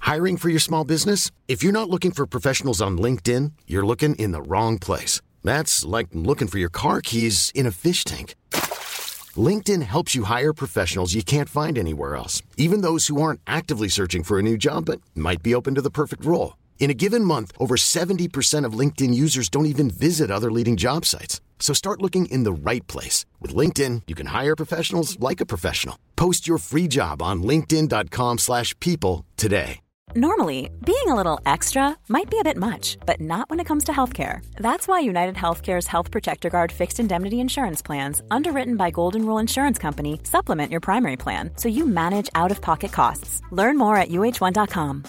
Hiring for your small business? If you're not looking for professionals on LinkedIn, you're looking in the wrong place. That's like looking for your car keys in a fish tank. LinkedIn helps you hire professionals you can't find anywhere else, even those who aren't actively searching for a new job but might be open to the perfect role. In a given month, over 70% of LinkedIn users don't even visit other leading job sites. So start looking in the right place. With LinkedIn, you can hire professionals like a professional. Post your free job on linkedin.com/people today. Normally, being a little extra might be a bit much, but not when it comes to healthcare. That's why United Healthcare's Health Protector Guard fixed indemnity insurance plans, underwritten by Golden Rule Insurance Company, supplement your primary plan so you manage out-of-pocket costs. Learn more at uh1.com.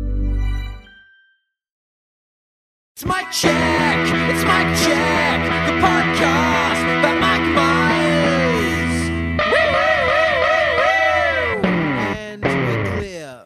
It's Mike Check, the podcast by Mike Myers. And we're clear.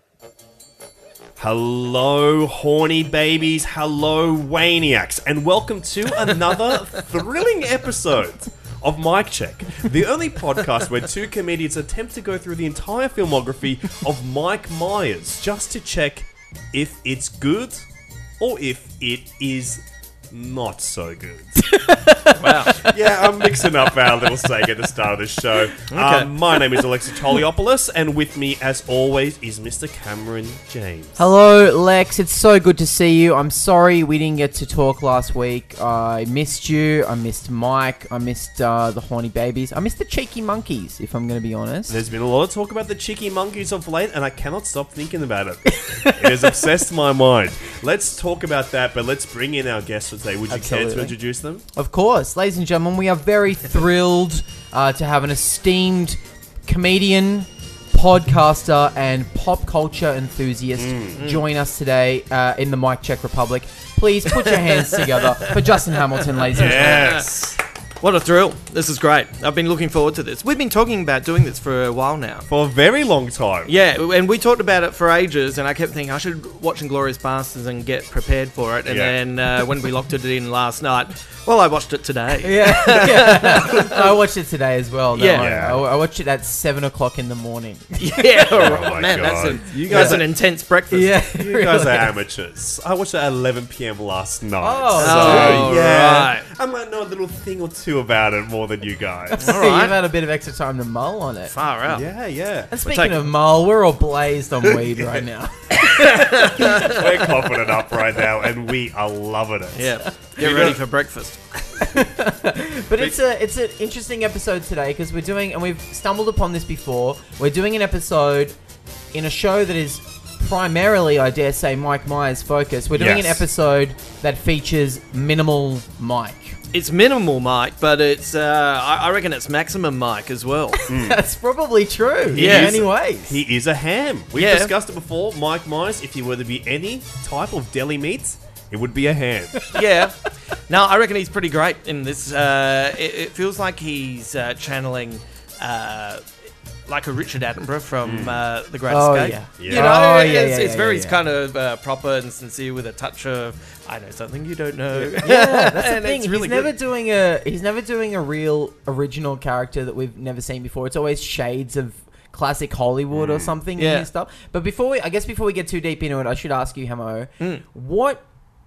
Hello, horny babies. Hello, Waniacs. And welcome to another thrilling episode of Mike Check, the only podcast where two comedians attempt to go through the entire filmography of Mike Myers just to check if it's good or if it is not so good. Wow. Yeah, I'm mixing up our little saying at the start of the show. Okay. My name is Alexis Toliopoulos, and with me, as always, is Mr. Cameron James. Hello, Lex. It's so good to see you. I'm sorry we didn't get to talk last week. I missed you. I missed Mike. I missed the horny babies. I missed the cheeky monkeys, if I'm going to be honest. There's been a lot of talk about the cheeky monkeys of late, and I cannot stop thinking about it. It has obsessed my mind. Let's talk about that, but let's bring in our guests for today. Would you care to introduce them? Of course. Ladies and gentlemen, we are very thrilled to have an esteemed comedian, podcaster, and pop culture enthusiast join us today in the Mike Check Republic. Please put your hands together for Justin Hamilton, ladies and gentlemen. Yes. What a thrill. This is great. I've been looking forward to this. We've been talking about doing this for a while now. For a very long time. Yeah, and we talked about it for ages, and I kept thinking I should watch Inglourious Basterds and get prepared for it. And then when we locked it in last night, well, I watched it today. Yeah. I watched it today as well. I watched it at 7 o'clock in the morning. Yeah, Oh my man, God. that's an intense breakfast. Yeah, You guys are amateurs. I watched it at 11 p.m. last night. Oh, right. I might know a little thing or two about it more than you guys. All right. You've had a bit of extra time to mull on it. Far out. Yeah. And speaking of mull, we're all blazed on weed right now. We're coughing it up right now, and we are loving it. Yeah, get ready for breakfast. But it's an interesting episode today because we're doing, and we've stumbled upon this before, we're doing an episode in a show that is primarily, I dare say, Mike Myers focused. We're doing an episode that features minimal Mike. It's minimal Mike, but it's I reckon it's maximum Mike as well. That's probably true in Yes. many ways. He is a ham. We've Yeah. discussed it before. Mike Myers, if he were to be any type of deli meat, it would be a ham. Yeah. No, I reckon he's pretty great in this. It feels like he's channeling like a Richard Attenborough from The Great Escape. Yeah. You Yeah. know, Oh, it's very yeah. kind of proper and sincere with a touch of, I know something you don't know. Yeah, that's the And thing. it's really He's never doing a real original character that we've never seen before. It's always shades of classic Hollywood or something Yeah. and stuff. But before we get too deep into it, I should ask you, Hamo, what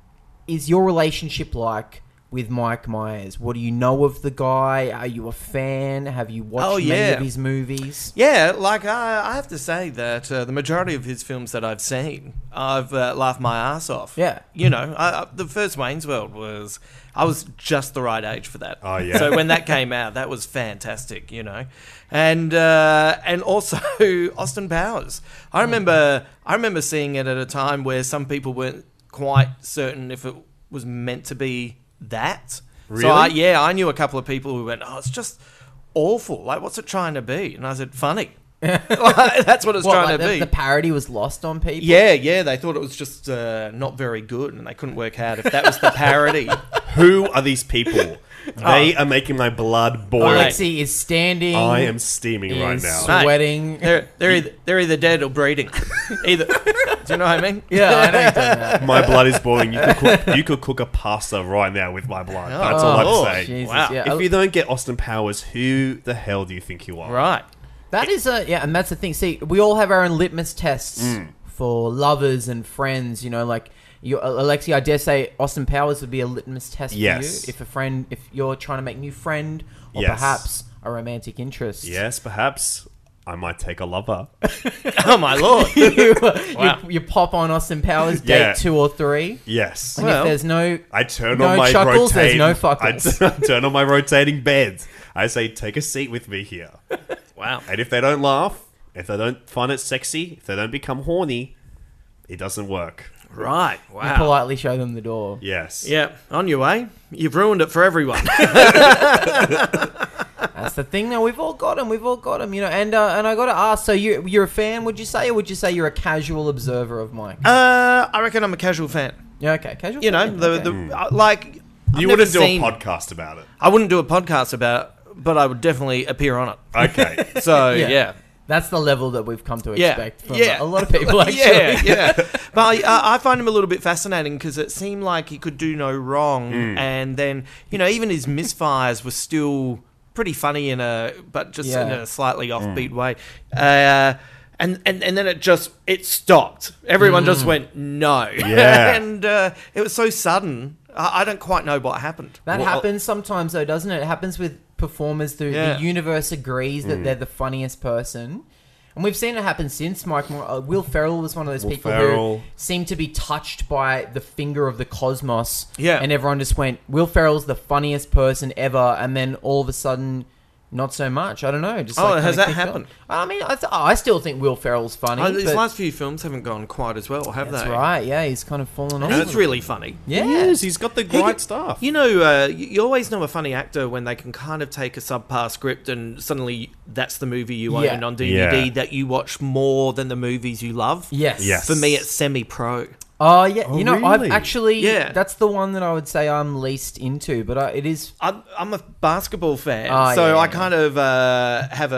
is your relationship like with Mike Myers? What do you know of the guy? Are you a fan? Have you watched many of his movies? Yeah, like I have to say that the majority of his films that I've seen, I've laughed my ass off. Yeah. You know, the first Wayne's World I was just the right age for that. Oh, yeah. So when that came out, that was fantastic, you know. And also Austin Powers. I remember seeing it at a time where some people weren't quite certain if it was meant to be that. Really? So I knew a couple of people who went, "Oh, it's just awful. Like, what's it trying to be?" And I said, "Funny." Like, that's what it's trying to be. The parody was lost on people? Yeah, they thought it was just not very good, and they couldn't work out if that was the parody. Who are these people? They are making my blood boil. Alexi is standing. I am steaming right is now. sweating. They're either dead or breeding. Either. Do you know what I mean? Yeah, I know you've done that. My blood is boiling. You could cook a pasta right now with my blood. That's all Oh, I'm saying. Jesus, Wow. yeah. If you don't get Austin Powers, who the hell do you think you are? Right. That is and that's the thing. See, we all have our own litmus tests for lovers and friends. You know, like Alexi, I dare say Austin Powers would be a litmus test for Yes. you if you're trying to make a new friend or Yes. perhaps a romantic interest. Yes, perhaps I might take a lover. Oh my lord! you pop on Austin Powers date Yeah. 2 or 3. Yes. And Well, if there's no I turn no on my chuckles, there's rotating. no fuckles. I turn on my rotating bed. I say, take a seat with me here. Wow. And if they don't laugh, if they don't find it sexy, if they don't become horny, it doesn't work. Right. You Wow. politely show them the door. Yes. Yeah. On your way. You've ruined it for everyone. That's the thing. Though we've all got them. You know. And I got to ask. So you're a fan? Would you say, or would you say you're a casual observer of Mike? I reckon I'm a casual fan. Yeah. Okay. Casual. You know, fan, the okay. like. I've You never wouldn't do a seen- podcast about it. I wouldn't do a podcast about it, but I would definitely appear on it. Okay. So Yeah. yeah. That's the level that we've come to Yeah, expect from yeah. a lot of people. Actually. Yeah. But I find him a little bit fascinating because it seemed like he could do no wrong, and then even his misfires were still pretty funny but just in Yeah. a slightly offbeat way. And then it stopped. Everyone just went no. Yeah. And it was so sudden. I don't quite know what happened. That happens sometimes, though, doesn't it? It happens with performers. The universe agrees that they're the funniest person. And we've seen it happen since Mike Moore. Will Ferrell was one of those Will people Ferrell. who seemed to be touched by the finger of the cosmos. Yeah. And everyone just went, Will Ferrell's the funniest person ever. And then all of a sudden, not so much. I don't know. Just Oh, like has kinda that kicked happened? on. I mean, I still think Will Ferrell's funny. His but last few films haven't gone quite as well, have that's they? right. Yeah, he's kind of fallen off. And it's really funny. Yeah. He is. He's got the great stuff. You know, you always know a funny actor when they can kind of take a subpar script and suddenly that's the movie you own Yeah. on DVD Yeah. that you watch more than the movies you love. Yes. Yes. For me, it's Semi-Pro. Oh, yeah. Oh, You know, really? I've actually... Yeah. That's the one that I would say I'm least into, but it is... I'm a basketball fan, Oh, so yeah, I yeah. kind of have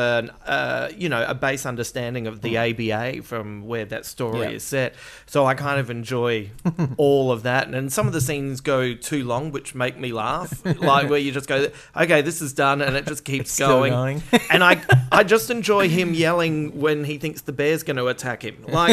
a base understanding of the ABA from where that story Yeah. is set. So I kind of enjoy all of that, and some of the scenes go too long, which make me laugh. Like where you just go, "Okay, this is done," and it just keeps still going. going. And I just enjoy him yelling when he thinks the bear's going to attack him. Like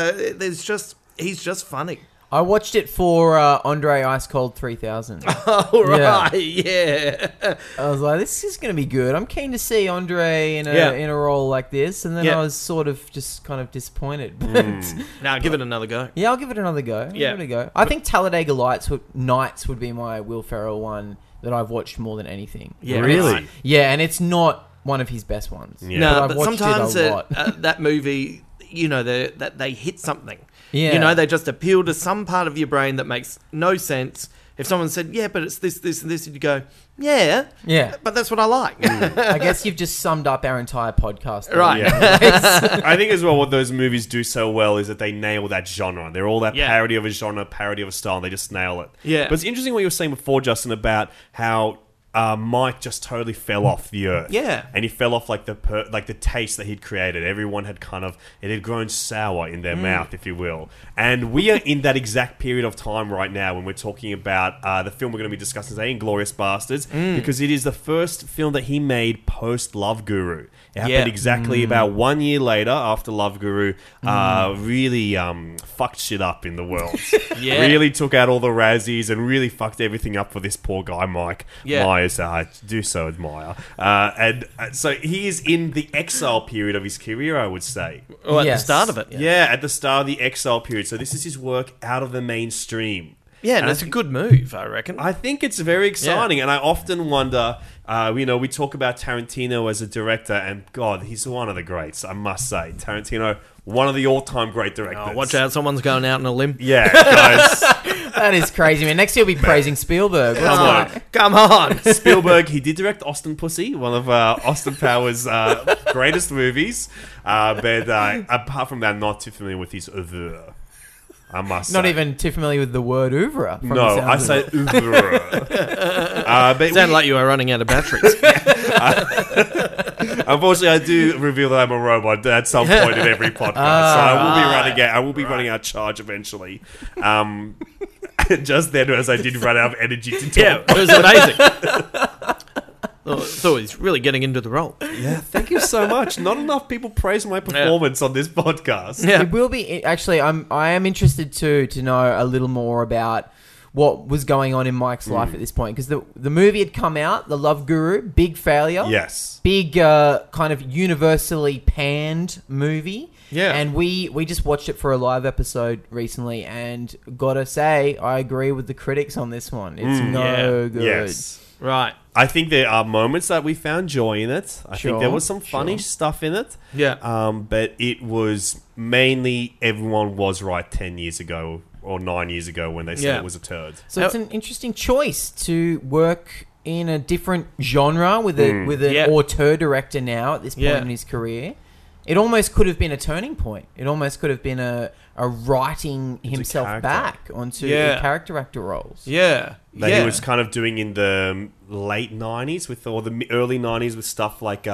he's just funny. I watched it for Andre Ice Cold 3000. Oh right, yeah. I was like, this is going to be good. I'm keen to see Andre in Yeah. a role like this. And then Yeah. I was sort of just kind of disappointed. But Now give it another go. yeah, I'll give it another go. Yeah. Give it a go. I think Talladega Nights would be my Will Ferrell one that I've watched more than anything. Yeah, Really? right. Yeah, and it's not one of his best ones. Yeah. No, I've but watched sometimes it a lot. that movie, that they hit something. Yeah. You know, they just appeal to some part of your brain that makes no sense. If someone said, yeah, but it's this, and this, you'd go, yeah, Yeah. but that's what I like. I guess you've just summed up our entire podcast. Right. Yeah. I think as well what those movies do so well is that they nail that genre. They're all that Yeah. parody of a genre, parody of a style, and they just nail it. Yeah. But it's interesting what you were saying before, Justin, about how Mike just totally fell off the earth. Yeah. And he fell off like the taste that he'd created. Everyone had it had grown sour in their mouth, if you will. And we are in that exact period of time right now when we're talking about the film we're going to be discussing today, Inglourious Basterds, because it is the first film that he made post Love Guru. It happened Yeah. exactly about 1 year later after Love Guru really fucked shit up in the world. Yeah. Really took out all the Razzies and really fucked everything up for this poor guy, Mike Yeah. Myers. I do so admire. So he is in the exile period of his career, I would say. Well, at Yes. the start of it. Yeah, at the start of the exile period. So this is his work out of the mainstream. Yeah, and And it's a good move, I reckon. I think it's very exciting, and I often wonder. We talk about Tarantino as a director, and God, he's one of the greats. I must say, Tarantino, one of the all-time great directors. Oh, watch out, someone's going out on a limb. Yeah, guys. That is crazy, man. Next he'll be praising Spielberg. What's that? Come on. Spielberg, he did direct Austin Pussy, one of Austin Powers' greatest movies. But apart from that, not too familiar with his oeuvre. I must Not say. even too familiar with the word oeuvre. from the No, I sounds of say it. oeuvre. But Sound like you are running out of batteries. unfortunately, I do reveal that I'm a robot at some point in every podcast, so I will be running out. I will be running out of charge eventually. Just then, as I did run out of energy to talk. Yeah, it was amazing. thought he's really getting into the role. Yeah, thank you so much. Not enough people praise my performance on this podcast. Yeah. It will be actually. I am interested to know a little more about what was going on in Mike's life at this point, because the movie had come out, The Love Guru, big failure. Yes. Big kind of universally panned movie. Yeah. And we just watched it for a live episode recently, and gotta say, I agree with the critics on this one. It's no good. Yes. Right. I think there are moments that we found joy in it. I think there was some funny stuff in it. Yeah. But it was mainly everyone was right 10 years ago or 9 years ago when they said it was a turd. So it's an interesting choice to work in a different genre with an auteur director now at this point in his career. It almost could have been a turning point. It almost could have been a writing himself back onto the character actor roles. Yeah. That he was kind of doing in the late 90s or the early 90s with stuff like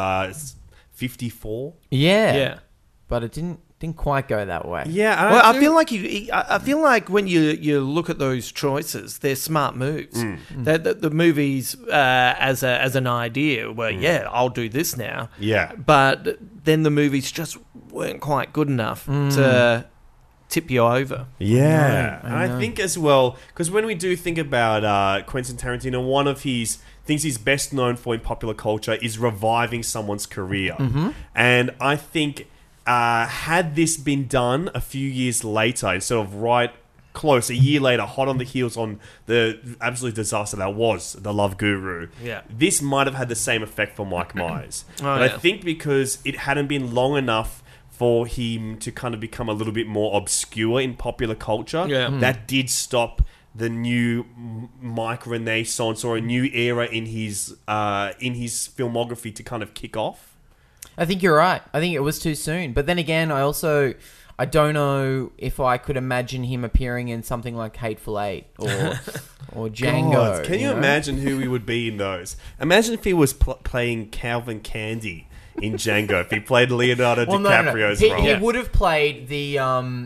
54. Yeah. But it didn't quite go that way. Yeah. Well, I feel like when you look at those choices, they're smart moves. The movies as an idea where I'll do this now. Yeah. But then the movies just weren't quite good enough to tip you over. Yeah. And I think as well, because when we do think about Quentin Tarantino, one of his things he's best known for in popular culture is reviving someone's career. And I think had this been done a few years later, instead of right close, a year later, hot on the heels on the absolute disaster that was The Love Guru, this might have had the same effect for Mike Myers. I think because it hadn't been long enough for him to kind of become a little bit more obscure in popular culture, that did stop the new Mike Renaissance or a new era in his filmography to kind of kick off. I think you're right. I think it was too soon. But then again, I don't know if I could imagine him appearing in something like Hateful Eight or Django. God, can you imagine who he would be in those? Imagine if he was playing Calvin Candy in Django. If he played Leonardo DiCaprio's role. He would have played the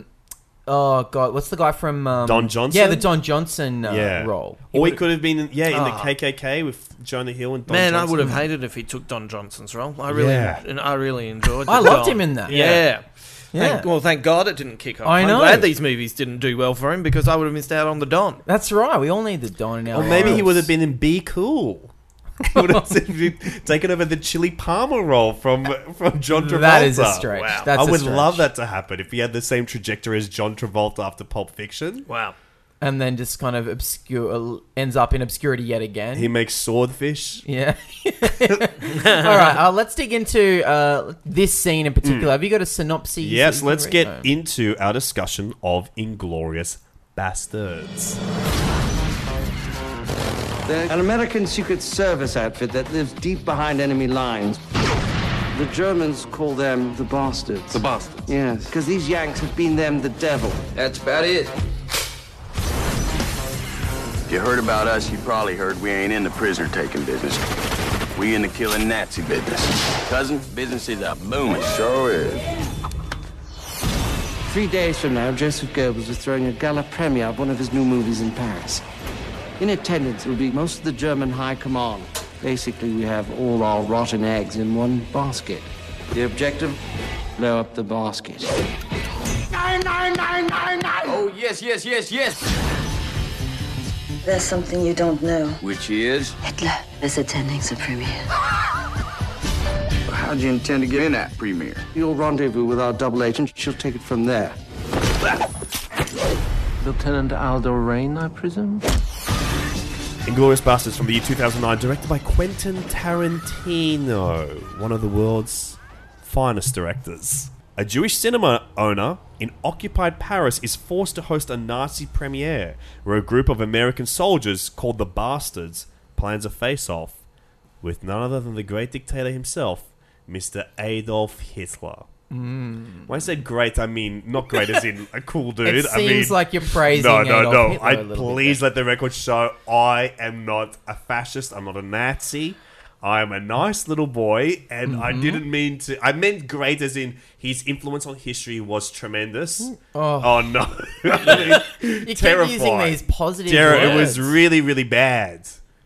oh god, what's the guy from Don Johnson? Yeah, the Don Johnson role. Or he could have been in the KKK with Jonah Hill and Don Johnson. I would have hated if he took Don Johnson's role. I really enjoyed. I loved him in that. Yeah. Thank God it didn't kick off. I know. I'm glad these movies didn't do well for him, because I would have missed out on the Don. That's right. We all need the Don in our Or maybe he lives. would have been in Be Cool. He would have taken over the Chili Palmer role from John Travolta. That is a stretch. Wow. That's I would a stretch. love that to happen if he had the same trajectory as John Travolta after Pulp Fiction. Wow. And then just kind of ends up in obscurity yet again. He makes swordfish. Yeah. All right. Let's dig into this scene in particular. Have you got a synopsis? Yes, let's get into our discussion of Inglourious Bastards. They're an American Secret Service outfit that lives deep behind enemy lines. The Germans call them the Bastards. The Bastards? Yes, because these Yanks have been them the devil. That's about it. If you heard about us, you probably heard we ain't in the prisoner-taking business. We in the killing Nazi business. Cousin, business is a booming. Sure is. 3 days from now, Joseph Goebbels is throwing a gala premiere of one of his new movies in Paris. In attendance will be most of the German high command. Basically, we have all our rotten eggs in one basket. The objective, blow up the basket. Nine! Oh, yes. There's something you don't know. Which is? Hitler is attending the premiere. How do you intend to get in that premiere? You'll rendezvous with our double agent. She'll take it from there. Lieutenant Aldo Rain, I presume? Inglourious Bastards from the year 2009, directed by Quentin Tarantino, one of the world's finest directors. A Jewish cinema owner in occupied Paris is forced to host a Nazi premiere where a group of American soldiers called the Bastards plans a face-off with none other than the great dictator himself, Mr. Adolf Hitler. When I said great, I mean not great as in a cool dude. It seems like you're praising No. Hitler a little Please bit let the record show I am not a fascist. I'm not a Nazi. I am a nice little boy, and I didn't mean to. I meant great as in his influence on history was tremendous. Oh no! You keep using these positive words. It was really, really bad.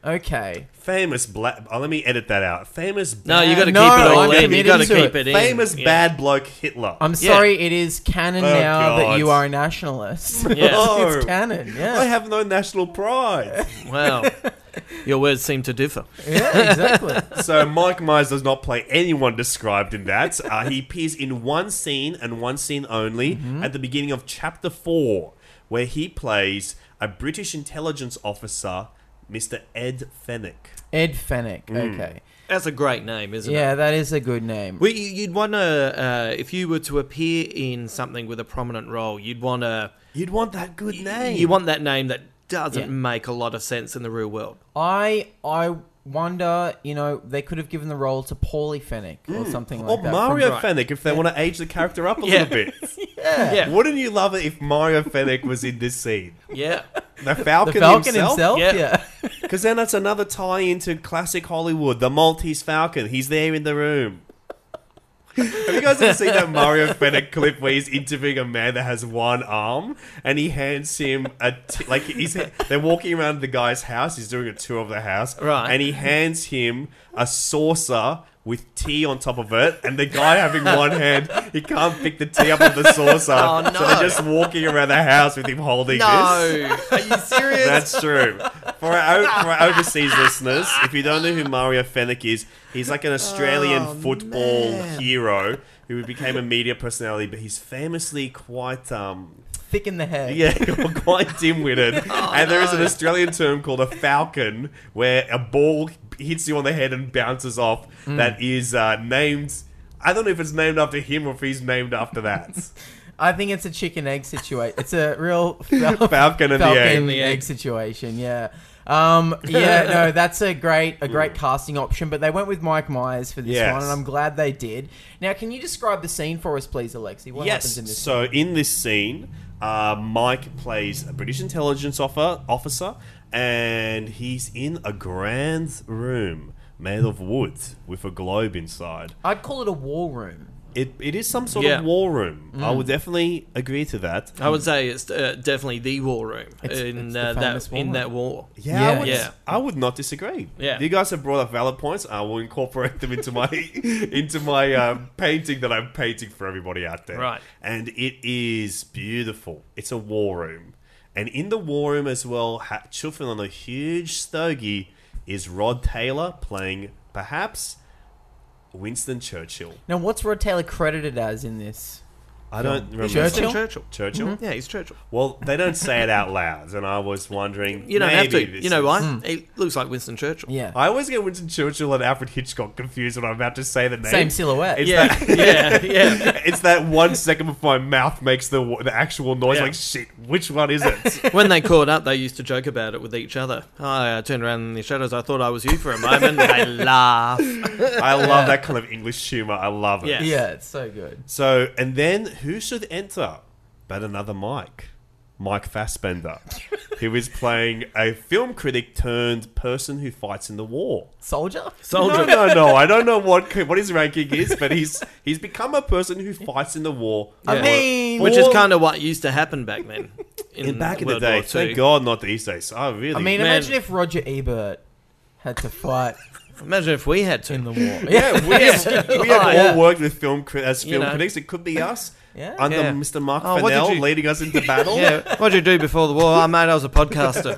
Okay. Famous black. Oh, let me edit that out. Famous. No, you got to No, keep it all I'm in. You committed got to to keep it. it in. Famous Yeah. bad bloke Hitler. I'm sorry, it is canon Oh, now that God. you are a nationalist. Yeah. No. It's canon, yeah. I have no national pride. Wow. Your words seem to differ. Yeah, exactly. So Mike Myers does not play anyone described in that. He appears in one scene and one scene only at the beginning of Chapter 4, where he plays a British intelligence officer, Mr. Ed Fenwick. Ed Fenwick, okay. That's a great name, isn't it? Yeah, that is a good name. Well, you'd want to, if you were to appear in something with a prominent role, you'd want to... You'd want that good name. You want that name that doesn't Yeah. make a lot of sense in the real world. I wonder, they could have given the role to Paulie Fenwick or something like Or that. Mario Right. Fenwick if they want to age the character up a Yeah. little bit. Yeah. Wouldn't you love it if Mario Fenwick was in this scene? Yeah. The Falcon, The Falcon himself? Yeah. Yeah. Because then that's another tie into classic Hollywood. The Maltese Falcon. He's there in the room. Have you guys ever seen that Mario Fenwick clip where he's interviewing a man that has one arm and he hands him they're walking around the guy's house. He's doing a tour of the house, Right. And he hands him a saucer with tea on top of it, and the guy having one hand, he can't pick the tea up of the saucer, Oh, no. so they're just walking around the house with him holding this. No. Are you serious? That's true. For our overseas listeners, if you don't know who Mario Fenwick is, he's like an Australian football hero who became a media personality, but he's famously quite, Thick in the head. quite dim-witted. And there is an Australian term called a falcon, where a ball hits you on the head and bounces off. That is named. I don't know if it's named after him or if he's named after that. I think it's a chicken egg situation. It's a real Falcon and the egg. and the egg situation. Yeah. No, that's a great casting option, but they went with Mike Myers for this Yes. one, and I'm glad they did. Now, can you describe the scene for us, please, Alexi? What happens in this? So in this scene, Mike plays a British intelligence officer, and he's in a grand room made of wood with a globe inside. I'd call it a war room. It is some sort Yeah. of war room. I would definitely agree to that. I would say it's definitely the war room It's in the famous war room. that war. Yeah. I would not disagree. Yeah. You guys have brought up valid points. I will incorporate them into my painting that I'm painting for everybody out there. Right. And it is beautiful. It's a war room. And in the war room as well, chuffing on a huge stogie, is Rod Taylor playing perhaps Winston Churchill. Now, what's Rod Taylor credited as in this? I don't remember. Churchill? Churchill? Yeah, he's Churchill. Well, they don't say it out loud, and I was wondering. You don't have maybe to. this You know is- why? He looks like Winston Churchill. Yeah. I always get Winston Churchill and Alfred Hitchcock confused when I'm about to say the name. Same silhouette. It's Yeah, that, yeah. it's that 1 second before my mouth makes the actual noise. Yeah. Like, shit, which one is it? When they caught up, they used to joke about it with each other. I turned around in the shadows. I thought I was you for a moment. They laugh. I love that kind of English humor. I love it. Yeah. Yeah, it's so good. So, and then who should enter but another Mike Fassbender, who is playing a film critic turned person who fights in the war. Soldier? Soldier. No. I don't know what his ranking is, but he's become a person who fights in the war. I mean... Which is kind of what used to happen back then. Back in the World day. War Thank II. God, not these days. Oh, really? I mean, Man. imagine if Roger Ebert had to fight Imagine if we had to. in the war. yeah, we have all Yeah. worked with film know. critics. It could be us Yeah. under Yeah. Mr. Mark Oh, what did Fennell you- leading us into battle. Yeah, what'd you do before the war? Oh, mate, I was a podcaster.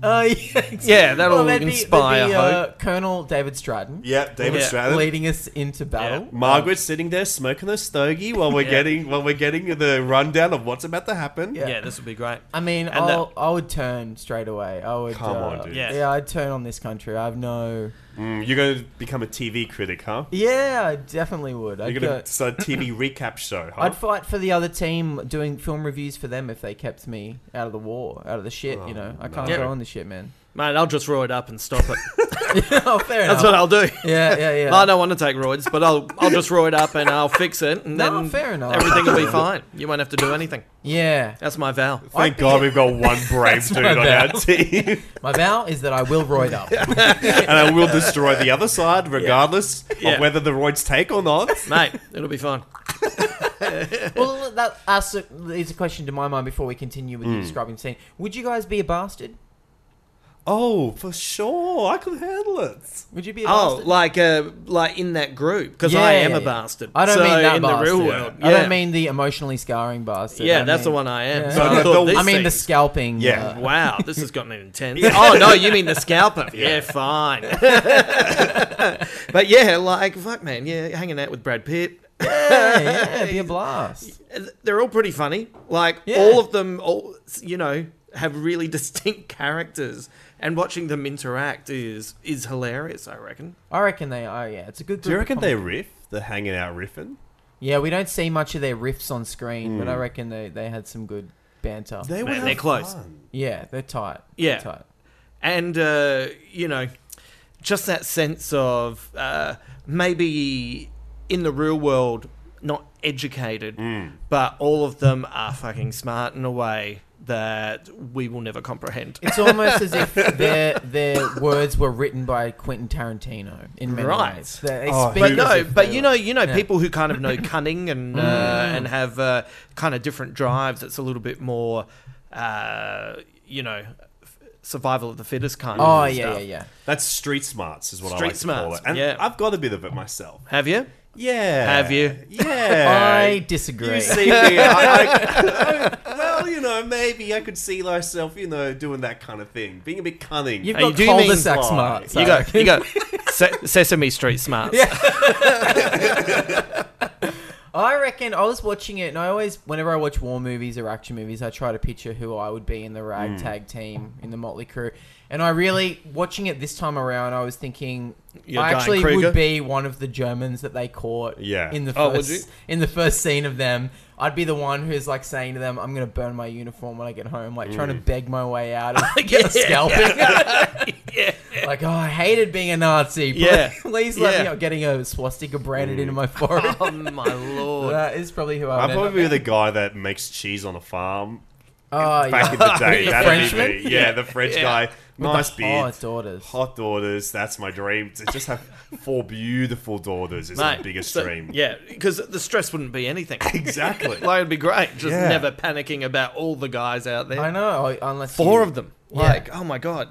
Yeah, that'll that'd inspire hope. Colonel David Stratton Yeah, David Yeah. Stratton. leading us into battle. Margaret's sitting there smoking a stogie while we're getting the rundown of what's about to happen. Yeah. Yeah, this would be great. I mean, And I would turn straight away. I would. Come on, dude. Yeah. I'd turn on this country. I have no. You're going to become a TV critic, huh? Yeah, I definitely would. You're I'd, going go, to start a TV recap show, huh? I'd fight for the other team, doing film reviews for them if they kept me out of the war, out of the shit. I can't no. go on the shit, man. Mate, I'll just roid up and stop it. Oh, fair enough. That's what I'll do. Yeah. I don't want to take roids, but I'll just roid up and I'll fix it, and No, then fair enough. everything will be fine. You won't have to do anything. Yeah. That's my vow. Thank God we've got one brave dude on our team. My vow is that I will roid up. And I will destroy the other side regardless Yeah. of whether the roids take or not. Mate, it'll be fine. Well, that is a question to my mind before we continue with you describing the scene. Would you guys be a bastard? Oh, for sure. I could handle it. Would you be a Oh, bastard? like in that group, because I am a bastard. I don't So mean that in bastard. the real world. I don't mean the emotionally scarring bastard. Yeah, I that's the mean- one I am. Yeah. So I thought these I mean the things- scalping. Yeah. Wow, this has gotten intense. Oh no, you mean the scalper? Yeah, fine. But yeah, like fuck, man. Yeah, hanging out with Brad Pitt. yeah, it'd be a blast. They're all pretty funny. Like Yeah. all of them, have really distinct characters, and watching them interact is hilarious. I reckon. I reckon they are. Yeah, it's a good. Do you group of reckon they comic- riff? They're hanging out riffing? Yeah, we don't see much of their riffs on screen, but I reckon they had some good banter. They would Man, have they're close. fun. Yeah, they're tight. Yeah. They're tight. And just that sense of maybe in the real world not educated, but all of them are fucking smart in a way that we will never comprehend. It's almost as if their words were written by Quentin Tarantino in many Right. ways. They Oh, speak But as no, if but they you know, people who kind of know cunning and have kind of different drives. It's a little bit more, survival of the fittest kind. Oh of yeah, stuff. yeah. That's street smarts, is what I Street like to call smarts, it. And yeah. I've got a bit of it myself. Have you? Yeah. Have you? Yeah. I disagree. You see me. Maybe I could see myself, doing that kind of thing, being a bit cunning. You've Hey, got you do mean cul-de-sac fly. smarts. You got Sesame Street smarts. I reckon I was watching it, and whenever I watch war movies or action movies, I try to picture who I would be in the ragtag team in the Motley Crue. And I really, watching it this time around, I was thinking You're I Diane actually Kruger? would be one of the Germans that they caught. Yeah. In the Oh, would first you? in the first scene of them, I'd be the one who's like saying to them, "I'm gonna burn my uniform when I get home," like trying to beg my way out of scalping. Like, oh, I hated being a Nazi. Yeah. Please let me Yeah. out getting a swastika branded into my forehead. Oh my lord. That is probably who I I'd would probably be end up the guy that makes cheese on a farm being. back in the day. The That'd Frenchman? be me. Yeah, the French guy. With Nice the beard. hot daughters. Hot daughters. That's my dream. To just have 4 beautiful daughters is my biggest dream. Yeah, because the stress wouldn't be anything. Exactly. Like, it'd be great. Just Yeah. never panicking about all the guys out there. I know, unless 4 you- of them. Yeah. Like, oh my god.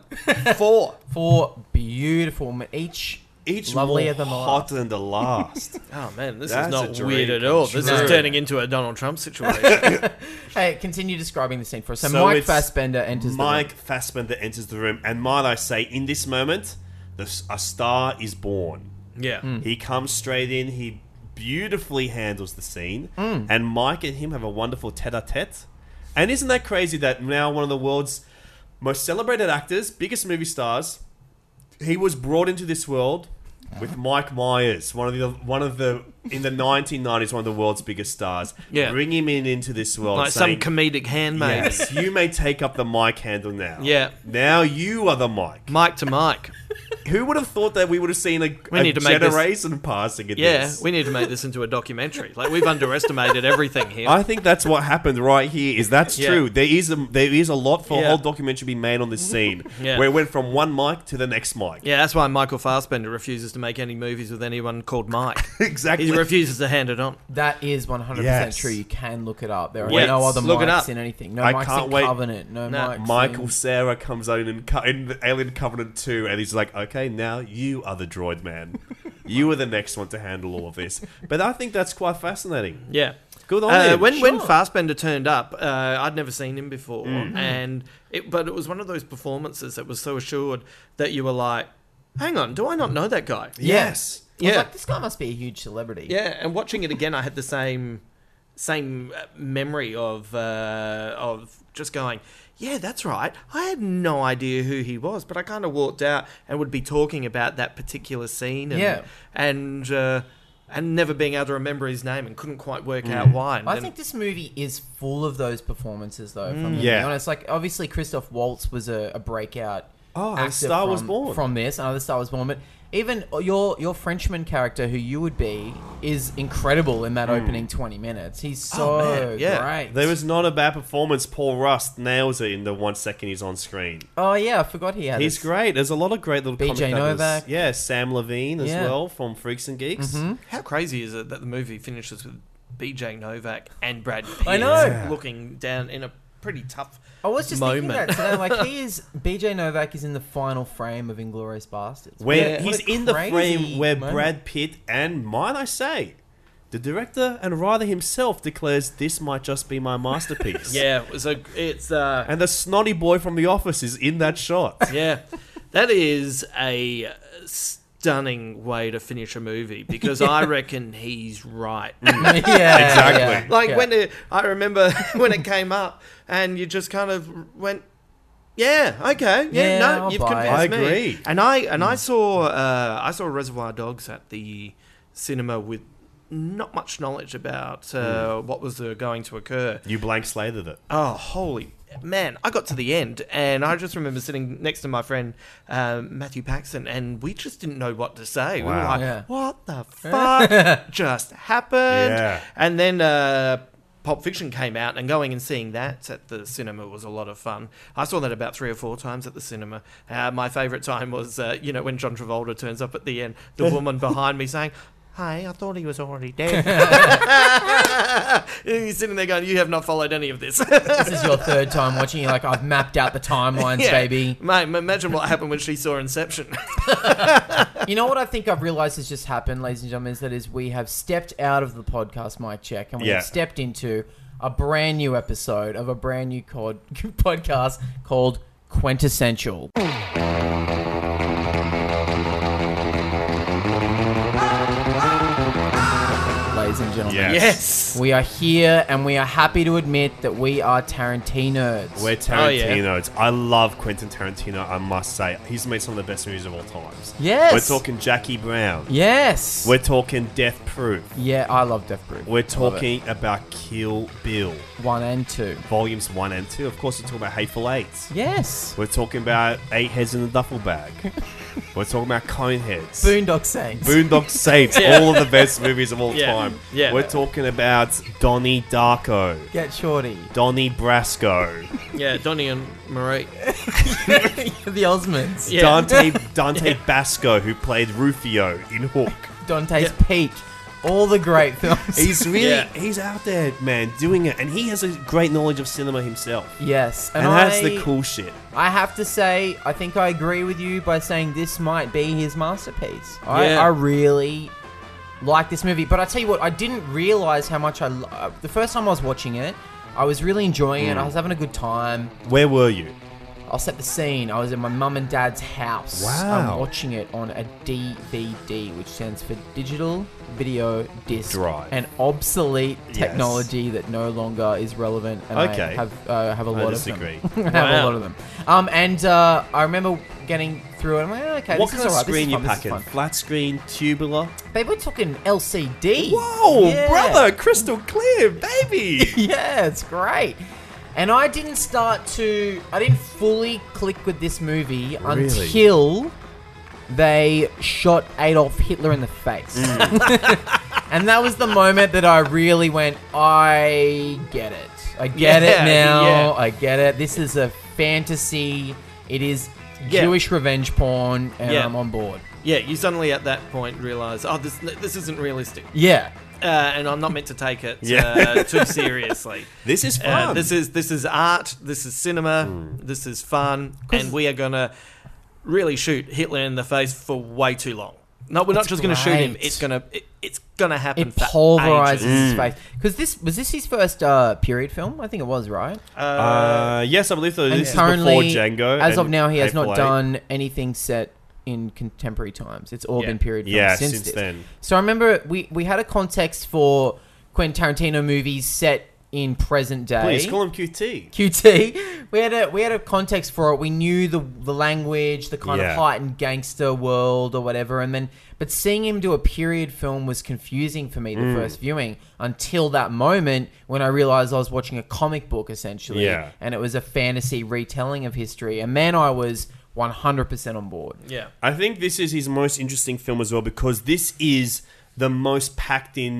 4. 4 beautiful women, each lovelier more than the hot last. than the last. Oh man, this That's is a not dream weird at come all. This true. is turning into a Donald Trump situation. Hey, continue describing the scene for us. So, So Mike it's Fassbender enters Mike the room. Fassbender enters the room, and might I say, in this moment, a star is born. yeah. He comes straight in. He beautifully handles the scene, and Mike and him have a wonderful tete-a-tete. And isn't that crazy that now one of the world's most celebrated actors, biggest movie stars, he was brought into this world with Mike Myers, one of the in the 1990s, one of the world's biggest stars. Yeah. Bring him into this world, Like saying, some comedic handmaid. yes, you may take up the Mike handle now. Yeah. Now you are the Mike. Mike to Mike. Who would have thought that we would have seen a need to make this- generation passing in Yeah, this? we need to make this into a documentary. Like, we've underestimated everything here. I think that's what happened right here. That's Yeah. true. There is a lot for a Yeah. whole documentary to be made on this scene, Yeah. where it went from one Mike to the next Mike. Yeah, that's why Michael Fassbender refuses to make any movies with anyone called Mike. Exactly. He refuses to hand it on. That is 100% Yes. true. You can look it up. There are Yes. no other Look it Mikes up. in anything. No I Mikes can't in wait. Covenant. No No. Mikes Michael in... Cera comes out in Alien Covenant 2, and he's like, "Okay, now you are the droid man. You are the next one to handle all of this." But I think that's quite fascinating. Yeah. Good on him. When Fassbender turned up, I'd never seen him before, Mm. but it was one of those performances that was so assured that you were like, "Hang on, do I not know that guy?" Yes. I was Yeah. like, this guy must be a huge celebrity. Yeah, and watching it again, I had the same memory of just going, "Yeah, that's right. I had no idea who he was, but I kind of walked out and would be talking about that particular scene, and never being able to remember his name and couldn't quite work out why." And I then- think this movie is full of those performances, though. If I'm Yeah. being honest, like obviously Christoph Waltz was a breakout. Oh, actor A Star Was Born. from this. Another Star Was Born, but even your Frenchman character, who you would be, is incredible in that opening 20 minutes. He's so man, yeah. great. There was not a bad performance. Paul Rust nails it in the 1 second he's on screen. Oh yeah, I forgot he had. He's this. great. There's a lot of great little BJ comic actors. Novak. Yeah, Sam Levine as Yeah. well from Freaks and Geeks. How crazy is it that the movie finishes with BJ Novak and Brad Pitt I know. looking down in a pretty tough. I was just thinking moment. that today. Like, BJ Novak is in the final frame of Inglourious Bastards. Where What he's a in the crazy frame where moment. Brad Pitt and, might I say, the director and writer himself declares this might just be my masterpiece. Yeah, it's And the snotty boy from The Office is in that shot. yeah, that is a stunning way to finish a movie because I reckon he's right. Yeah, Exactly. yeah. Like Yeah. I remember when it came up, and you just kind of went, "Yeah, okay, Yeah, no, I'll you've buy it." convinced I me." agree. And I saw Reservoir Dogs at the cinema with not much knowledge about what was going to occur. You blank slated it. Oh, holy man. I got to the end, and I just remember sitting next to my friend Matthew Paxton, and we just didn't know what to say. We were Wow. like, Yeah. what the fuck just happened? Yeah. And then Pulp Fiction came out, and going and seeing that at the cinema was a lot of fun. I saw that about 3 or 4 times at the cinema. My favourite time was, when John Travolta turns up at the end, the woman behind me saying, "Hi, I thought he was already dead." He's sitting there going, "You have not followed any of this." This is your third time watching. You're like, I've mapped out the timelines, Yeah. baby. Mate, imagine what happened when she saw Inception. You know what I think I've realised has just happened, ladies and gentlemen, is we have stepped out of the podcast mic check and we Yeah. have stepped into a brand new episode of a brand new podcast called Quintessential. Ladies and gentlemen. Yes. We are here and we are happy to admit that we are Tarantino. We're Oh, yeah. Tarantino's. I love Quentin Tarantino, I must say. He's made some of the best movies of all times. Yes. We're talking Jackie Brown. Yes. We're talking Death Proof. Yeah, I love Death Proof. We're Love it. talking about Kill Bill. 1 and 2. Volumes 1 and 2. Of course, we're talking about Hateful Eight. Yes. We're talking about 8 Heads in a Duffel Bag. We're talking about Coneheads. Boondock Saints. Boondock Saints, all of the best movies of all Yeah. time. Yeah. We're talking about Donnie Darko, Get Shorty. Donnie Brasco, Yeah, Donnie and Marie. The Osmonds. Yeah. Dante Basco, who played Rufio in Hook. Dante's Peak. All the great films. He's really, Yeah. he's out there, man, doing it. And he has a great knowledge of cinema himself. Yes. And that's the cool shit. I have to say, I think I agree with you by saying this might be his masterpiece. Yeah. I really like this movie. But I tell you what, I didn't realize how much the first time I was watching it, I was really enjoying it. I was having a good time. Where were you? I'll set the scene. I was at my mum and dad's house. Wow. I'm watching it on a DVD, which stands for Digital Video Disc. Drive. An obsolete Yes. technology that no longer is relevant. And Okay. I have a lot disagree. of them. I have a Wow. lot of them. I remember getting through it. I'm like, okay, What this kind is of alright. screen you this is packing? fun. Flat screen, tubular? Babe, we're talking LCD. Whoa, Yeah. brother, crystal clear, baby. Yeah, it's great. And I didn't fully click with this movie Really? until they shot Adolf Hitler in the face. And that was the moment that I really went, I get it. I get it Yeah, now. yeah. I get it. This is a fantasy. It is Yeah. Jewish revenge porn, and Yeah. I'm on board. Yeah, you suddenly at that point realise, oh, this isn't realistic. Yeah. And I'm not meant to take it Yeah. too seriously. This is fun. This is art. This is cinema. This is fun, and we are gonna really shoot Hitler in the face for way too long. No, we're not just gonna shoot him. great. It's gonna happen. It for pulverizes ages. his face. Because was this his first period film? I think it was, right? Yes, I believe so. And This is before currently, Django. as of and now, he has Hateful not Eight. done anything set in contemporary times. It's all Yeah. been period films Yeah, since since this. then. So I remember we had a context for Quentin Tarantino movies set in present day. Please call him QT. QT. We had a context for it. We knew the language, the kind Yeah. of heightened gangster world or whatever, but seeing him do a period film was confusing for me the first viewing until that moment when I realized I was watching a comic book essentially, Yeah. and it was a fantasy retelling of history, and then I was 100% on board. Yeah. I think this is his most interesting film as well because this is the most packed in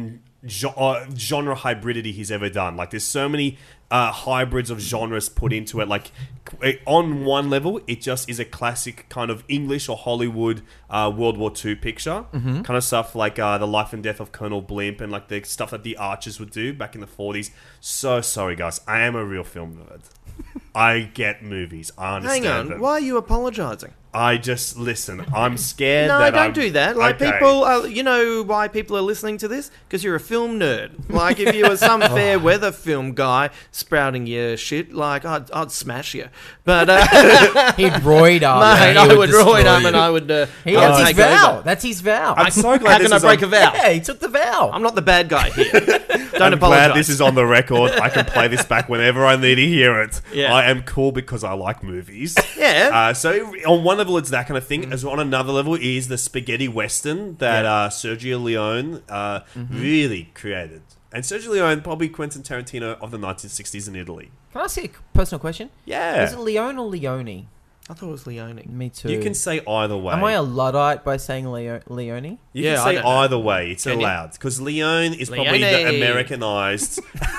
genre hybridity he's ever done. Like, there's so many hybrids of genres put into it. Like, on one level, it just is a classic kind of English or Hollywood World War II picture. Kind of stuff like The Life and Death of Colonel Blimp and like the stuff that the Archers would do back in the 40s. So sorry, guys. I am a real film nerd. I get movies. I understand Hang on, them. why are you apologising? I just listen. I'm scared. No, that don't I'm- do that. Like, Okay. people, you know why people are listening to this? Because you're a film nerd. Like, if you were some fair weather film guy sprouting your shit, like, I'd smash you. But, He'd roid up. mate, and I he would destroy roid him you. and I would That's his take vow. over. That's his vow. I'm so glad How this can I is break on, a vow? Yeah, he took the vow. I'm not the bad guy here. Don't I'm apologise. glad this is on the record. I can play this back whenever I need to hear it. Yeah. I am cool because I like movies. Yeah. So on one level, it's that kind of thing. As on another level is the spaghetti western that Sergio Leone really created. And Sergio Leone, probably Quentin Tarantino of the 1960s in Italy. Can I ask you a personal question? Yeah. Is it Leone or Leone? I thought it was Leone. Me too. You can say either way. Am I a Luddite by saying Leone? You Yeah, can I say don't know. either way. It's Can you? allowed. Because Leone is probably the Leone. Americanized.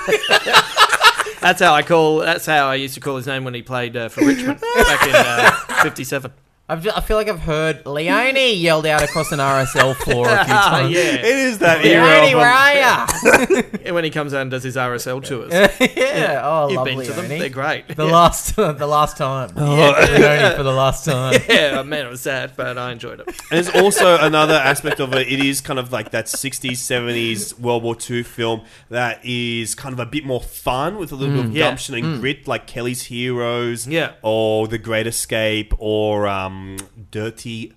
That's how I used to call his name when he played for Richmond back in 57. I feel like I've heard Leone yelled out across an RSL floor a few times. Yeah. It is that era Leone, of where are ya? And when he comes out and does his RSL tours. Yeah. Oh, You've love been Leone. to them. They're great. The last time. Leone for the last time. Yeah, man, it was sad, but I enjoyed it. And there's also another aspect of it. It is kind of like that 60s, 70s World War II film that is kind of a bit more fun with a little bit of Yeah. gumption and grit, like Kelly's Heroes, Yeah. or The Great Escape, or Dirty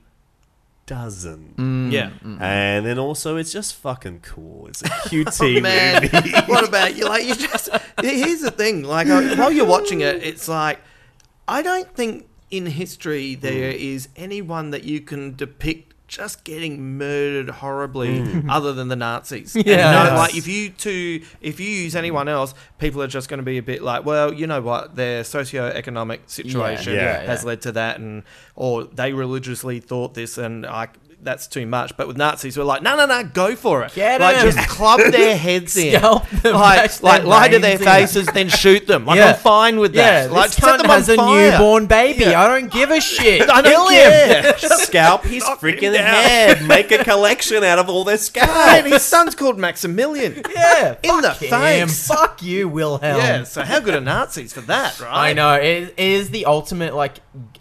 Dozen. Yeah. And then also, it's just fucking cool. It's a QT Man, movie. what about you? Like, you just. Here's the thing. Like, while you're watching it, it's like, I don't think in history there is anyone that you can depict just getting murdered horribly other than the Nazis. And, Yes. like, if you use anyone else, people are just going to be a bit like, well, you know what, their socioeconomic situation Yeah. has led to that, or they religiously thought this, and that's too much. But with Nazis, we're like, no, go for it. Get like, 'em. just club their heads in. Scalp them, Like, bash their lie to their brains in. faces, then shoot them. Like, Yeah. I'm fine with Yeah, that. Like, this set cunt them on has a fire. newborn baby. Yeah. I don't give a shit. I don't Kill care. him. Scalp his Knock him freaking down. head. Make a collection out of all their And scalps. his son's called Maximilian. Yeah, In the fuck him. face. Fuck you, Wilhelm. Yeah, so how good are Nazis for that, right? I know. It is the ultimate, like,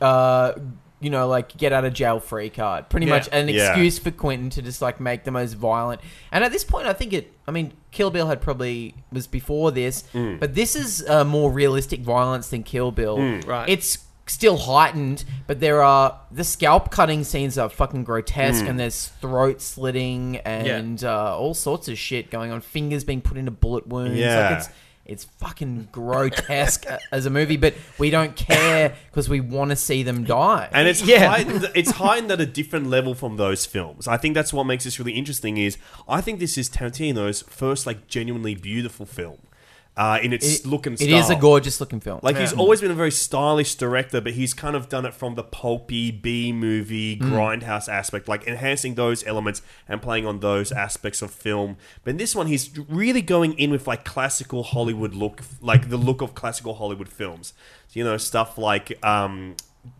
like, get out of jail free card. Pretty Yeah. much an Yeah. excuse for Quentin to just, like, make the most violent. And at this point, I think Kill Bill was before this, but this is more realistic violence than Kill Bill. Right. It's still heightened, but the scalp cutting scenes are fucking grotesque, and there's throat slitting and all sorts of shit going on. Fingers being put into bullet wounds. Yeah. Like, it's fucking grotesque as a movie, but we don't care because we want to see them die. And it's heightened at a different level from those films. I think that's what makes this really interesting. Is I think this is Tarantino's first like genuinely beautiful film in its look and style. It is a gorgeous looking film. Like, he's always been a very stylish director, but he's kind of done it from the pulpy B-movie grindhouse aspect, like enhancing those elements and playing on those aspects of film. But in this one, he's really going in with like classical Hollywood look, like the look of classical Hollywood films. You know, stuff like Gone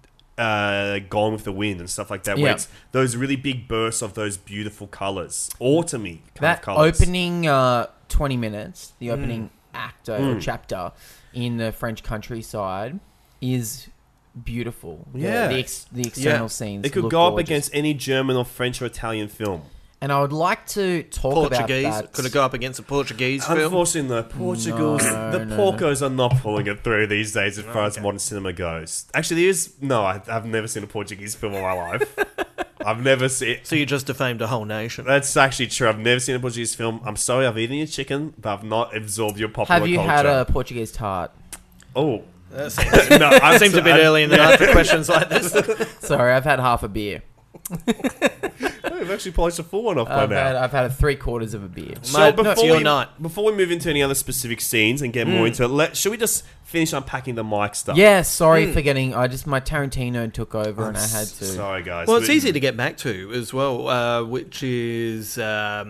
with the Wind and stuff like that, where Yeah. it's those really big bursts of those beautiful colours, autumny kind of that colours. opening 20 minutes, the opening act or chapter in the French countryside is beautiful. Yeah. The external scenes. It could look go up gorgeous. against any German or French or Italian film. And I would like to talk Portuguese. about that. Could it go up against a Portuguese film? Unfortunately, the Portugals, the Porcos are not pulling it through these days as far as modern cinema goes. Actually, I've never seen a Portuguese film in my life. I've never seen. So you just defamed a whole nation. That's actually true. I've never seen a Portuguese film. I'm sorry, I've eaten your chicken, but I've not absorbed your popular Have you culture. had a Portuguese tart? Oh. That seems a bit early in the night for questions like this. Sorry, I've had half a beer. We've actually polished a full one off by now. I've had a 3/4 of a beer. So Mate, it's your night. before we move into any other specific scenes and get more into it, should we just finish unpacking the mic stuff? Yeah, sorry for getting. My Tarantino took over and I had to. Sorry, guys. Well, it's easy to get back to as well, which is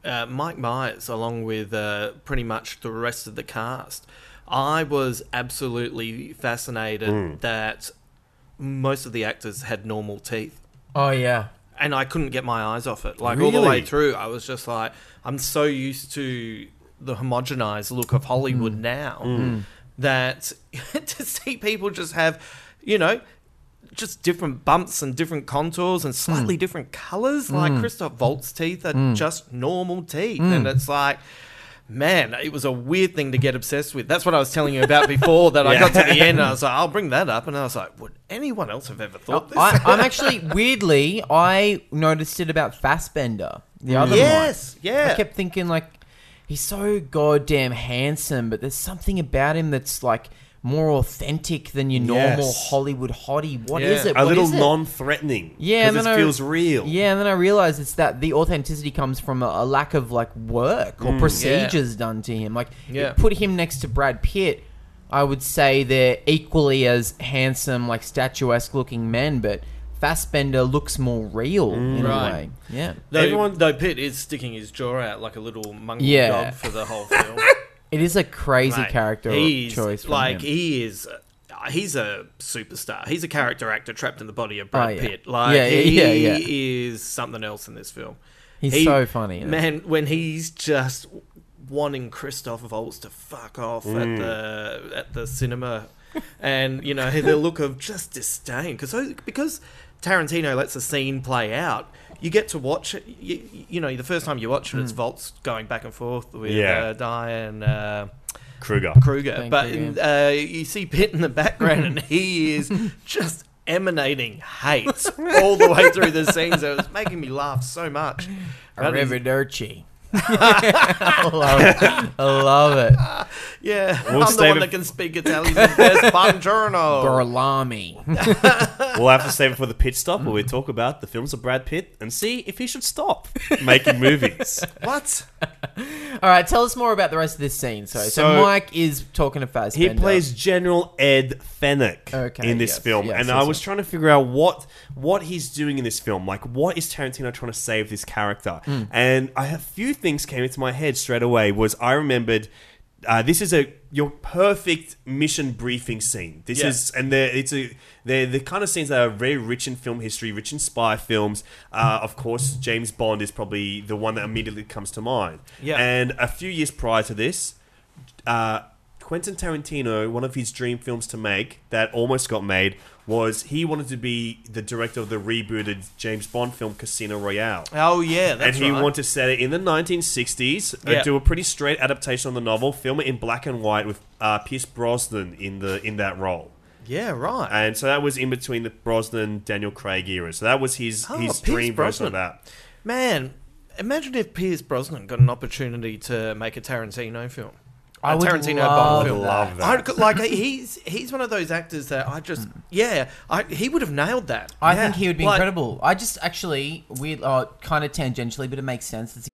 Mike Myers, along with pretty much the rest of the cast, I was absolutely fascinated that most of the actors had normal teeth. Oh, yeah. And I couldn't get my eyes off it. Like, all the way through, I was just like, I'm so used to the homogenized look of Hollywood now that to see people just have, you know, just different bumps and different contours and slightly different colours. Like, Christoph Waltz's teeth are just normal teeth. And it's like, man, it was a weird thing to get obsessed with. That's what I was telling you about before, that I got to the end and I was like, I'll bring that up. And I was like, would anyone else have ever thought this? I'm actually, weirdly, I noticed it about Fassbender, the other one. Yes, yeah. I kept thinking, like, he's so goddamn handsome, but there's something about him that's, like, more authentic than your normal Hollywood hottie. What is it? A What little is it? non-threatening. Yeah, and because then it feels real. Yeah, and then I realized it's that the authenticity comes from a lack of, like, work or procedures done to him. Like, put him next to Brad Pitt, I would say they're equally as handsome, like, statuesque-looking men, but Fassbender looks more real in a way. Yeah. Though Pitt is sticking his jaw out like a little monkey dog for the whole film. It is a crazy character choice. Like, him. he's a superstar. He's a character actor trapped in the body of Brad Pitt. Like, he is something else in this film. He's so funny. Man, when he's just wanting Christoph Waltz to fuck off at the cinema, and, you know, the look of just disdain. Because Tarantino lets a scene play out, you get to watch it. You know, the first time you watch it, it's Waltz going back and forth with Diane Kruger. But you see Pitt in the background, and he is just emanating hate all the way through the scenes. It was making me laugh so much. Arrivederci. I love it. Yeah, I'm the one that can speak Italian. Best buongiorno. Gorlami. We'll have to save it for the pit stop where we talk about the films of Brad Pitt and see if he should stop making movies. What? All right, tell us more about the rest of this scene. So Mike is talking to Fassbender. He plays General Ed Fennec in this film, and I was trying to figure out what he's doing in this film. Like, what is Tarantino trying to say of this character? And I have a few things came into my head straight away. I remembered this is your perfect mission briefing scene. They're the kind of scenes that are very rich in film history, rich in spy films. Of course, James Bond is probably the one that immediately comes to mind. Yeah. And a few years prior to this, Quentin Tarantino, one of his dream films to make that almost got made, was he wanted to be the director of the rebooted James Bond film Casino Royale. Oh, yeah, that's right. And he wanted to set it in the 1960s, do a pretty straight adaptation on the novel, film it in black and white with Pierce Brosnan in that role. Yeah, right. And so that was in between the Brosnan-Daniel Craig era. So that was his dream version of that. Man, imagine if Pierce Brosnan got an opportunity to make a Tarantino film. I would love that. He's one of those actors that I just he would have nailed that. I think he would be incredible. I just actually kind of tangentially, but it makes sense.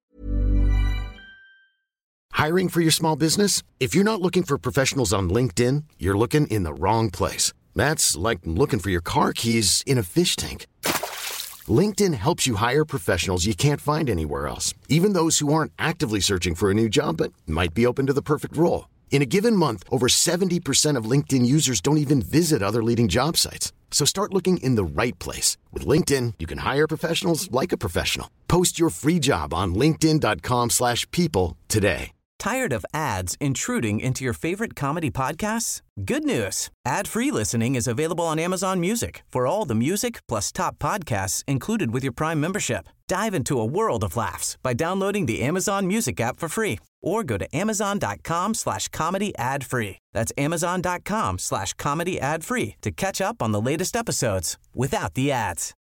Hiring for your small business? If you're not looking for professionals on LinkedIn, you're looking in the wrong place. That's like looking for your car keys in a fish tank. LinkedIn helps you hire professionals you can't find anywhere else, even those who aren't actively searching for a new job but might be open to the perfect role. In a given month, over 70% of LinkedIn users don't even visit other leading job sites. So start looking in the right place. With LinkedIn, you can hire professionals like a professional. Post your free job on linkedin.com/people today. Tired of ads intruding into your favorite comedy podcasts? Good news. Ad-free listening is available on Amazon Music for all the music plus top podcasts included with your Prime membership. Dive into a world of laughs by downloading the Amazon Music app for free or go to amazon.com/comedy ad-free. That's amazon.com/comedy ad-free to catch up on the latest episodes without the ads.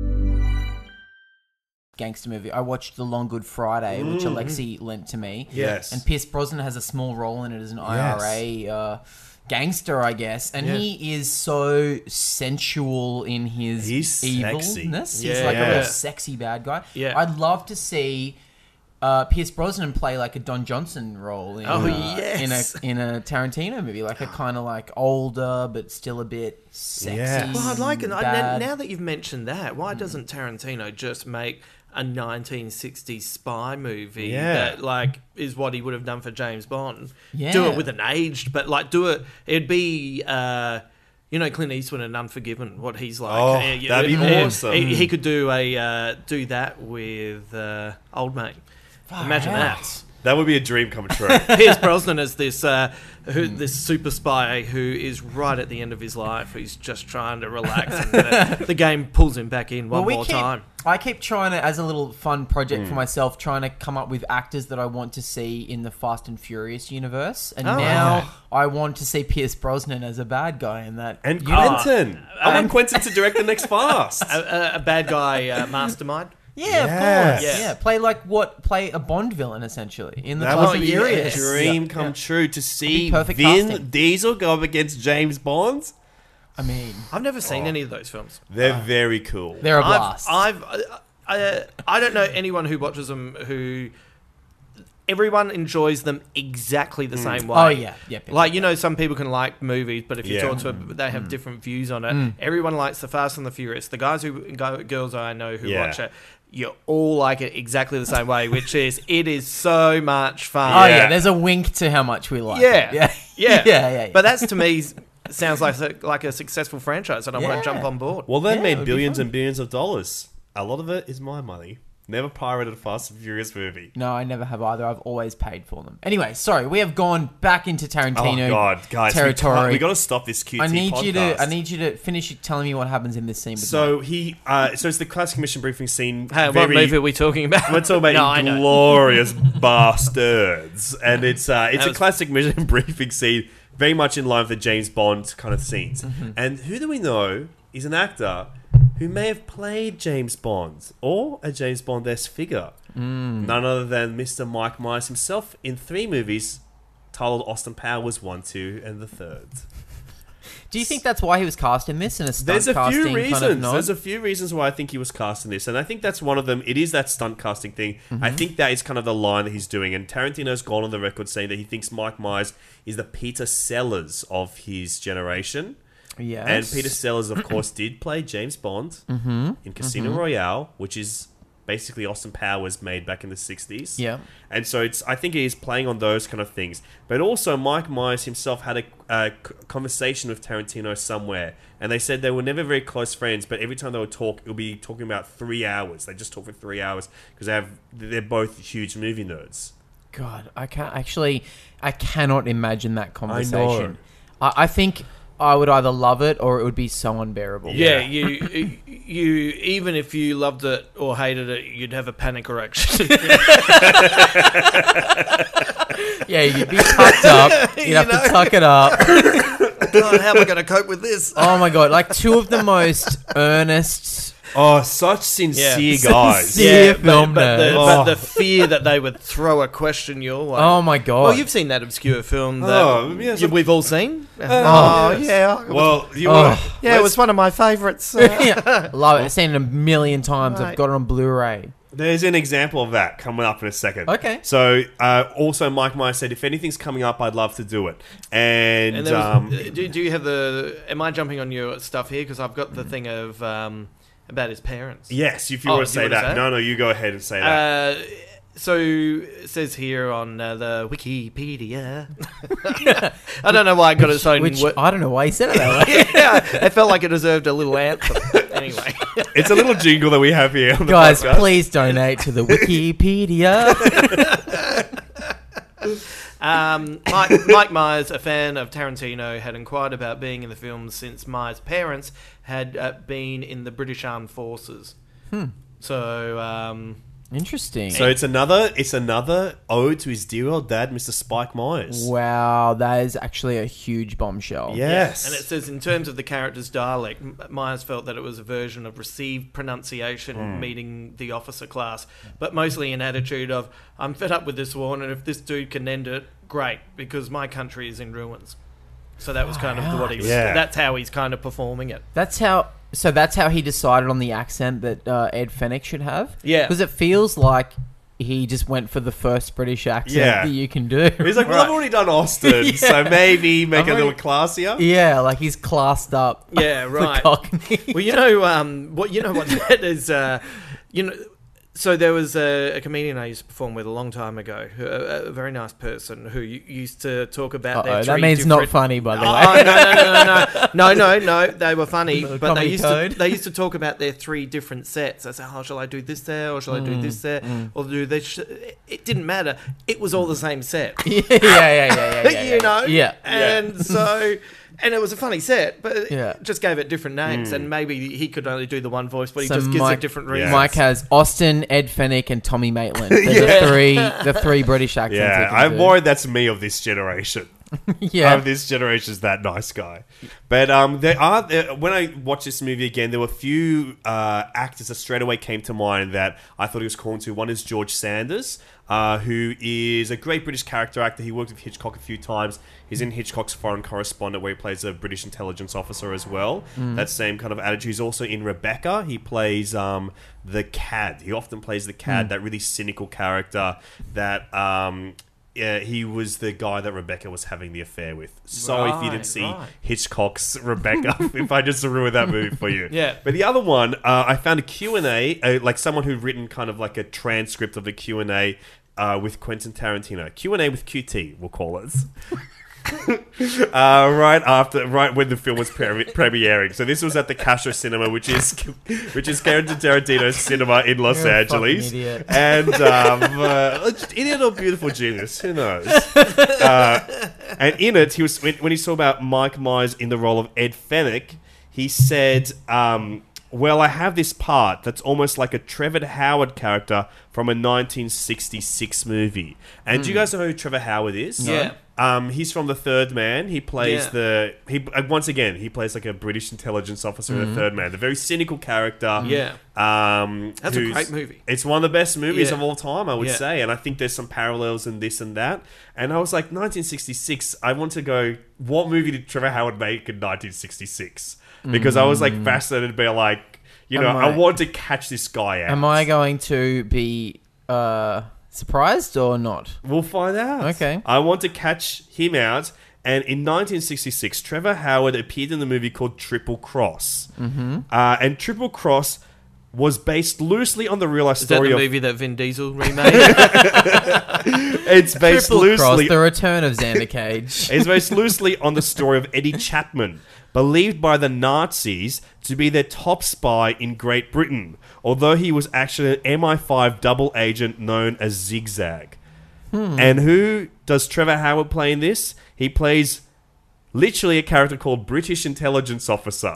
Gangster movie. I watched The Long Good Friday, which Alexi lent to me. Yes. And Pierce Brosnan has a small role in it as an IRA gangster, I guess. And he is so sensual in his evilness. He's like a real sexy bad guy. Yeah. I'd love to see Pierce Brosnan play like a Don Johnson role in a Tarantino movie, like a kind of like older but still a bit sexy. Well, I'd like it. Now that you've mentioned that, why doesn't Tarantino just make a 1960s spy movie Yeah. that is what he would have done for James Bond. Yeah. Do it with an aged, but do it. It'd be. Clint Eastwood in Unforgiven, what he's like. Oh, that'd be awesome. He could do do that with Old Mate. Imagine that. That would be a dream come true. Pierce Brosnan as this super spy who is right at the end of his life. He's just trying to relax, and the game pulls him back in one more time. I keep trying to, as a little fun project for myself, trying to come up with actors that I want to see in the Fast and Furious universe, and now I want to see Pierce Brosnan as a bad guy in that. And Quentin. I want Quentin to direct the next Fast. A bad guy mastermind. Yeah, of course. Yeah, play a Bond villain essentially in the Fast and Furious. A dream come true to see perfect Vin casting. Diesel go up against James Bond. I mean, I've never seen any of those films. They're very cool. they're a blast. I don't know anyone who watches them who. Everyone enjoys them exactly the same way. Oh, yeah. Yep. Like, some people can like movies, but if you Yeah. talk to them, they have different views on it. Everyone likes the Fast and the Furious. The girls I know who watch it, you all like it exactly the same way, which is, it is so much fun. Oh, yeah. There's a wink to how much we like it. Yeah. Yeah. But that's, to me, sounds like a successful franchise, and I want to jump on board. Well, they Yeah, it made would be billions fun. and billions of dollars. A lot of it is my money. Never pirated a Fast and Furious movie. No, I never have either. I've always paid for them. Anyway, sorry, we have gone back into Tarantino Oh God, guys, territory. we got to stop this QT I need podcast. you to finish telling me what happens in this scene. With So so it's the classic mission briefing scene. Hey, what movie are we talking about? We're talking about No, I know. Glorious Bastards, and it's a classic mission briefing scene, very much in line with the James Bond kind of scenes. And who do we know is an actor who may have played James Bond or a James Bond-esque figure? None other than Mr. Mike Myers himself in 3 movies titled Austin Powers 1, 2, and the third. Do you think that's why he was cast in this? In a stunt There's a casting few reasons. Kind of nod? There's a few reasons why I think he was cast in this, and I think that's one of them. It is that stunt casting thing. I think that is kind of the line that he's doing, and Tarantino's gone on the record saying that he thinks Mike Myers is the Peter Sellers of his generation. Yes. And Peter Sellers, of course, did play James Bond in Casino Royale, which is basically Austin Powers made back in the 60s. Yeah. And so I think he is playing on those kind of things. But also, Mike Myers himself had a conversation with Tarantino somewhere, and they said they were never very close friends, but every time they would talk, it would be talking about 3 hours. They just talk for 3 hours because they're both huge movie nerds. God, I cannot imagine that conversation. know. I think I would either love it or it would be so unbearable. Yeah, you even if you loved it or hated it, you'd have a panic erection. Yeah, you'd be tucked up. You'd have to tuck it up. God, how am I going to cope with this? Oh my God, like two of the most earnest... Oh, such sincere Yeah. guys. Sincere film but nerds. the fear that they would throw a question your way. Oh my God. Well, you've seen that obscure film that yeah, we've all seen. yes. Yeah. Well, Yeah, it was one of my favourites. Yeah. Love it. I've seen it a million times. I've Right. got it on Blu-ray. There's an example of that coming up in a second. Okay. So, also, Mike Myers said, if anything's coming up, I'd love to do it. And, And there was, do you have the... Am I jumping on your stuff here? Because I've got the thing of... about his parents. yes, if you Oh, want to do you say wanna that. say it? No, you go ahead and say that. So it says here on the Wikipedia. I don't know why I got its own. Which, I don't know why he said it that way. Yeah, I felt like it deserved a little anthem. Anyway, It's a little jingle that we have here on the Guys, podcast. please donate to the Wikipedia. Mike Myers, a fan of Tarantino, had inquired about being in the film since Myers' parents had been in the British Armed Forces. So, Interesting. So it's another ode to his dear old dad, Mr. Spike Myers. Wow, that is actually a huge bombshell. Yes. and it says, in terms of the character's dialect, Myers felt that it was a version of received pronunciation meeting the officer class, but mostly an attitude of, I'm fed up with this war, and if this dude can end it, great, because my country is in ruins. So that was kind of what he was... Yeah. That's how he's kind of performing it. That's how he decided on the accent that Ed Fenech should have? Yeah. Because it feels like he just went for the first British accent Yeah. that you can do. He's like, well, I've already done Austin, so maybe make it a little classier. Yeah, like he's classed up. Yeah, right. The Cockney. Well, you know what that is. So there was a comedian I used to perform with a long time ago, a very nice person who used to talk about their three that means different... not funny, by the way. No, they were funny, but they used to talk about their three different sets. I said, "Oh, shall I do this there, or shall I do this there, or do this?" It didn't matter. It was all the same set. Yeah. You know, Yeah. and so. And it was a funny set, but Yeah. it just gave it different names, and maybe he could only do the one voice, but he just gives it different reasons. Mike has Austin, Ed Fennick, and Tommy Maitland. They're the three British accents. Yeah, I'm worried that's me of this generation. Yeah. This generation's that nice guy. But when I watched this movie again, there were a few actors that straight away came to mind that I thought he was cool to. One is George Sanders, who is a great British character actor. He worked with Hitchcock a few times. He's in Hitchcock's Foreign Correspondent, where he plays a British intelligence officer as well. That same kind of attitude. He's also in Rebecca. He plays the Cad. He often plays the Cad, that really cynical character that... he was the guy that Rebecca was having the affair with. So if you didn't see Hitchcock's Rebecca, if I just ruined that movie for you. Yeah. But the other one, I found a Q&A, like someone who'd written kind of like a transcript of the Q&A with Quentin Tarantino. Q&A with QT, we'll call it. right when the film was premiering. So this was at the Castro Cinema, which is Quentin Tarantino's cinema in Los Angeles. Idiot. And idiot or beautiful genius, who knows? And in it, he was when he saw about Mike Myers in the role of Ed Fennick, he said, well, I have this part that's almost like a Trevor Howard character from a 1966 movie. And do you guys know who Trevor Howard is? Yeah. He's from The Third Man. He plays once again, he plays like a British intelligence officer in The Third Man. The very cynical character. Yeah. That's a great movie. It's one of the best movies of all time, I would say. And I think there's some parallels in this and that. And I was like, 1966, I want to go, what movie did Trevor Howard make in 1966? Because I was like fascinated by like, I want to catch this guy out. Am I going to be surprised or not? We'll find out. Okay. I want to catch him out. And in 1966, Trevor Howard appeared in the movie called Triple Cross. Mm-hmm. And Triple Cross was based loosely on the real life story of... Is that the movie that Vin Diesel remade? It's based Triple loosely... Cross, the return of Xander Cage. It's based loosely on the story of Eddie Chapman, believed by the Nazis to be their top spy in Great Britain, although he was actually an MI5 double agent known as Zigzag. And who does Trevor Howard play in this? He plays literally a character called British Intelligence Officer.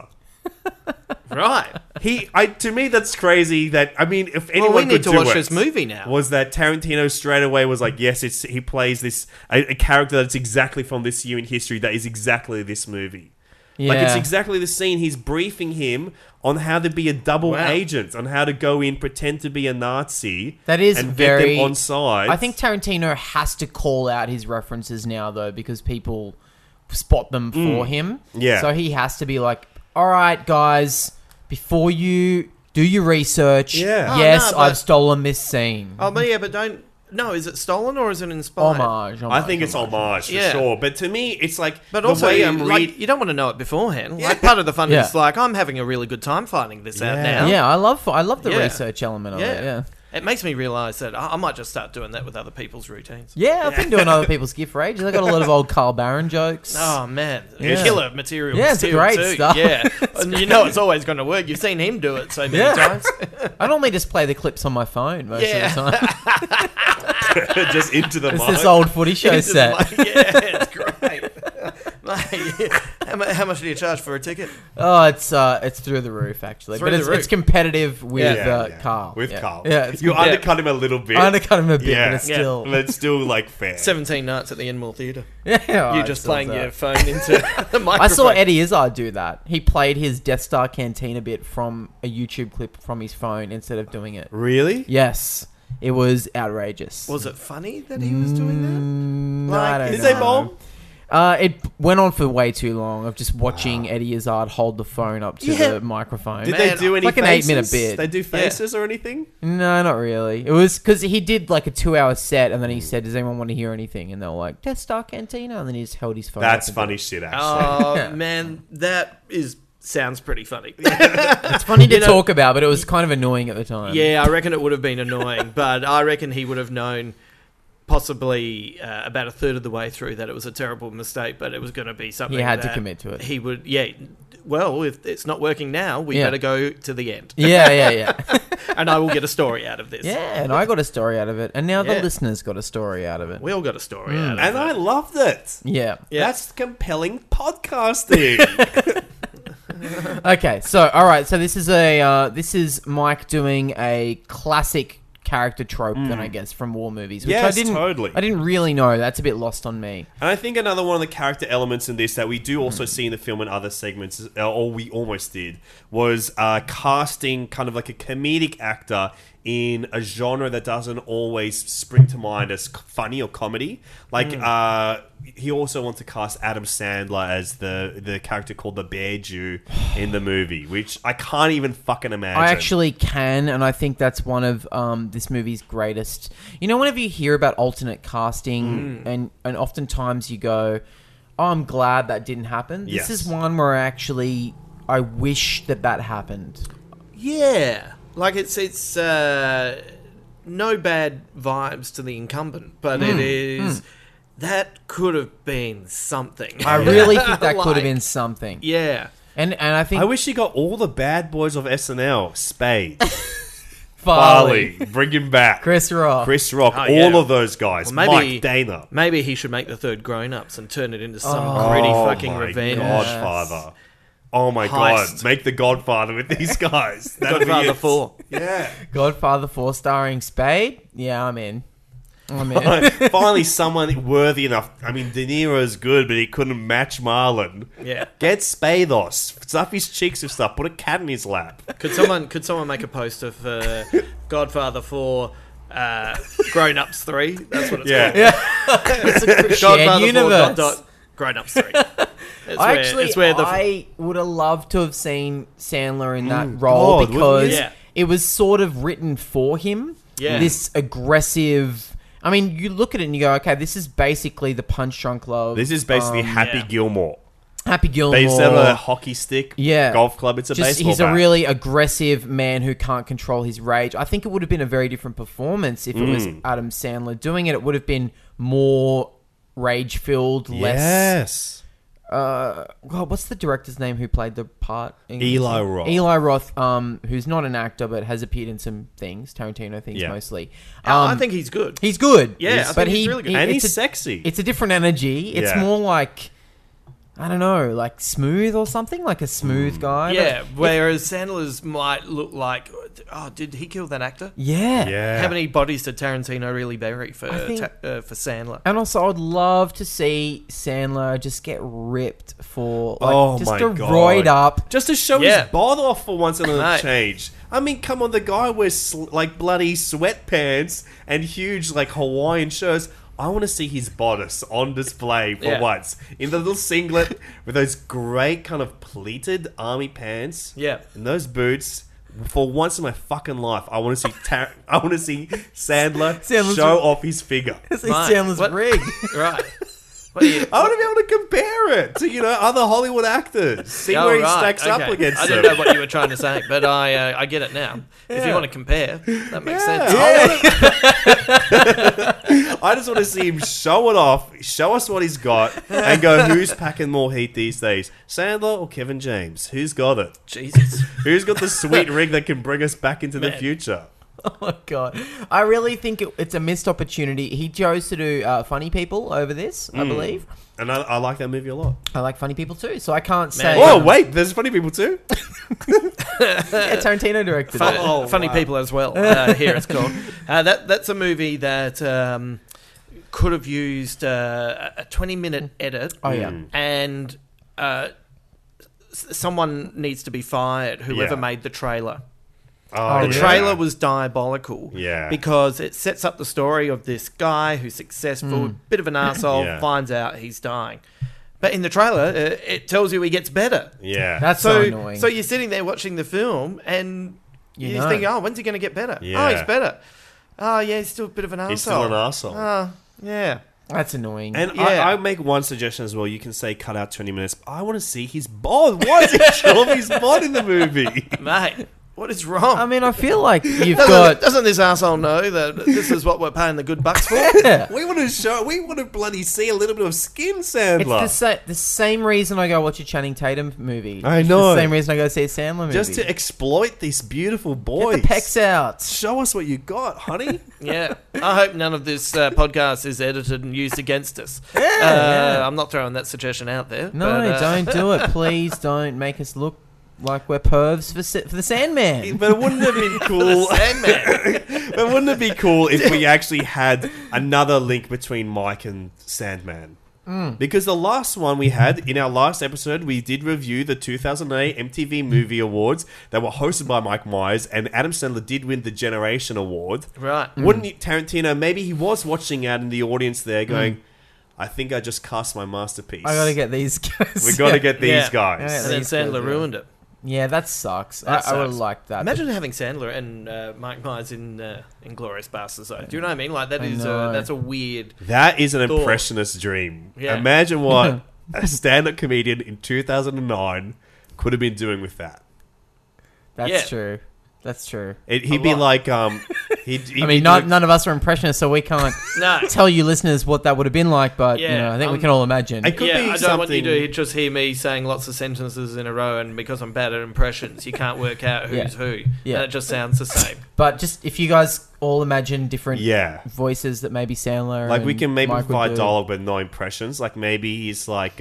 Right. To me, that's crazy. That if anyone we need could to watch it, this movie now. Was that Tarantino straight away was like, yes, he plays this a character that's exactly from this year in history that is exactly this movie. Yeah. Like, it's exactly the scene. He's briefing him on how to be a double agent, on how to go in, pretend to be a Nazi. That is and very... get them on side. I think Tarantino has to call out his references now, though, because people spot them for him. Yeah. So he has to be like, all right, guys, before you do your research, yes, I've stolen this scene. Oh, but yeah, but don't... No, is it stolen or is it inspired? Homage. I think it's homage for sure. But to me, it's like but the also, way I'm you don't want to know it beforehand. Like part of the fun is like I'm having a really good time finding this out now. Yeah, I love the research element of it. Yeah. It makes me realise that I might just start doing that with other people's routines. Yeah, I've been doing other people's GIF for ages. I got a lot of old Carl Barron jokes. Oh man, killer material. Yeah, it's great too. stuff. Yeah, and you know it's always going to work. You've seen him do it so many times. I normally just play the clips on my phone most of the time. Just into the mic. It's this old footy show set. It's great. Mate, how much do you charge for a ticket? Oh, it's through the roof actually, but it's competitive with Carl. With Carl, you undercut him a little bit. I undercut him a bit, but it's still like fair. 17 nights at the Enmore Theatre. Yeah, you just playing your phone into the microphone. I saw Eddie Izzard do that. He played his Death Star Cantina bit from a YouTube clip from his phone instead of doing it. Really? Yes. It was outrageous. Was it funny that he was doing that? I don't know. Is they bomb? It went on for way too long of just watching Eddie Izzard hold the phone up to the microphone. Did they do any like faces? An 8-minute bit. They do faces or anything? No, not really. It was because he did like a 2-hour set and then he said, does anyone want to hear anything? And they were like, Death Star Cantina. And then he just held his phone That's up funny shit, actually. Oh, man, that is sounds pretty funny. It's funny to talk about, but it was kind of annoying at the time. Yeah, I reckon it would have been annoying, but I reckon he would have known possibly about a third of the way through that it was a terrible mistake, but it was going to be something He had to that commit to it. He would, well, if it's not working now, we better go to the end. Yeah. And I will get a story out of this. Yeah, and I got a story out of it, and now the listeners got a story out of it. We all got a story out of it. And I loved it. Yeah. That's compelling podcasting. Okay, so all right, so this is Mike doing a classic character trope, then I guess, from war movies, which Yes, I didn't really know. That's a bit lost on me. And I think another one of the character elements in this that we do also see in the film and other segments, or we almost did, was casting kind of like a comedic actor in a genre that doesn't always spring to mind as funny or comedy. Like, he also wants to cast Adam Sandler as the character called the Bear Jew in the movie, which I can't even fucking imagine. I actually can, and I think that's one of this movie's greatest. You know, whenever you hear about alternate casting, and oftentimes you go, oh, I'm glad that didn't happen. Yes. This is one where I wish that happened. Yeah. Like, it's no bad vibes to the incumbent, but it is... That could have been something. I really think that could have been something. Yeah. And I think... I wish he got all the bad boys of SNL. Spade. Farley. Bring him back. Chris Rock. All of those guys. Well, Mike Dana. Maybe he should make the third Grown Ups and turn it into some gritty fucking revenge. Godfather. Oh my Heist. God. Make the Godfather with these guys. Godfather 4. Yeah. Godfather 4 starring Spade? Yeah, I'm in. Finally, someone worthy enough. I mean, De Niro's good, but he couldn't match Marlon. Yeah. Get Spados. Stuff his cheeks with stuff. Put a cat in his lap. Could someone make a poster for Godfather 4 Grown Ups 3? That's what it's called. It's a shared universe. Grown Ups 3. I would have loved to have seen Sandler in that role because it was sort of written for him. Yeah. This aggressive... I mean, you look at it and you go, okay, this is basically the Punch Drunk Love. This is basically Happy Gilmore. Happy Gilmore. They instead of a hockey stick, golf club, it's a baseball He's bat. a really aggressive man who can't control his rage. I think it would have been a very different performance if it was Adam Sandler doing it. It would have been more rage-filled, less... Yes. God, what's the director's name who played the part? Eli Roth. Eli Roth, who's not an actor but has appeared in some things, Tarantino things mostly. I think he's good. He's good. Yeah, I think he's really good. And he's sexy. It's a different energy. It's more like... I don't know, like smooth or something, like a smooth guy. Yeah, whereas Sandler's might look like, did he kill that actor? Yeah. How many bodies did Tarantino really bury for Sandler? And also, I would love to see Sandler just get ripped for, roid up. Just to show his bod off for once in a change. I mean, come on, the guy wears bloody sweatpants and huge Hawaiian shirts. I want to see his bodice on display for once. In the little singlet with those great kind of pleated army pants. Yeah. And those boots. For once in my fucking life, I want to see Sandler show off his figure. Sandler's rig. Right. I want to be able to compare it to, other Hollywood actors. See where he stacks up against I them. didn't know what you were trying to say, but I get it now. If you want to compare, that makes sense. I just want to see him show it off, show us what he's got, and go, who's packing more heat these days? Sandler or Kevin James? Who's got it? Jesus. Who's got the sweet rig that can bring us back into the future? Oh my God. I really think it's a missed opportunity. He chose to do Funny People over this, I believe. And I like that movie a lot. I like Funny People too, so I can't say... Oh, wait, there's Funny People too? Tarantino directed it. Funny People as well, here it's called. That's a movie that could have used a 20-minute edit. Oh, yeah. And someone needs to be fired, whoever made the trailer. The trailer was diabolical. Yeah. Because it sets up the story of this guy who's successful, bit of an arsehole, finds out he's dying. But in the trailer, it tells you he gets better. Yeah. That's so annoying. So you're sitting there watching the film and you think, when's he going to get better? Yeah. Oh, he's better. Oh, yeah, he's still a bit of an arsehole. He's still an arsehole. Yeah. That's annoying. And Yeah. I make one suggestion as well. You can say cut out 20 minutes. I want to see his bod. Why is he show off his bod in the movie? Mate, what is wrong? I mean, I feel like you've got... Doesn't this asshole know that this is what we're paying the good bucks for? We want to bloody see a little bit of skin, Sandler. It's the same reason I go watch a Channing Tatum movie. I It's know. the same reason I go see a Sandler movie. Just to exploit this beautiful boy. Get the pecs out. Show us what you got, honey. Yeah. I hope none of this podcast is edited and used against us. Yeah. I'm not throwing that suggestion out there. No, but, don't do it. Please don't make us look like we're pervs for the Sandman. But wouldn't it have been cool? Sandman. But wouldn't it be cool if we actually had another link between Mike and Sandman? Because the last one we had, in our last episode, we did review the 2008 MTV Movie Awards that were hosted by Mike Myers, and Adam Sandler did win the Generation Award. Right. Wouldn't Tarantino, maybe he was watching out in the audience there going, I think I just cast my masterpiece. I gotta get these guys. We got to get these Yeah. guys. Yeah. And then These guys, Sandler yeah. ruined it. Yeah, that sucks. That I would have sucks. liked that. Imagine having Sandler and Mike Myers in Inglourious Basterds, though. Do you know what I mean? Like, I know. that's a weird... That is an Thought. impressionist dream. Yeah. Imagine what a stand-up comedian in 2009 could have been doing with that. That's Yeah. true. That's true. He'd be lot. like, he'd I be mean, doing- none of us are impressionists, so we can't No. tell you listeners what that would have been like. But you Yeah, know, I think we can all imagine. It could Yeah, be I don't something. want you to just hear me saying lots of sentences in a row, and because I'm bad at impressions, you can't work out who's Yeah. who. Yeah. And it just sounds the same. But just if you guys all imagine different Yeah. voices that maybe Sandler, Like we and can maybe Mike would provide do. dialogue but no impressions. Like maybe he's like,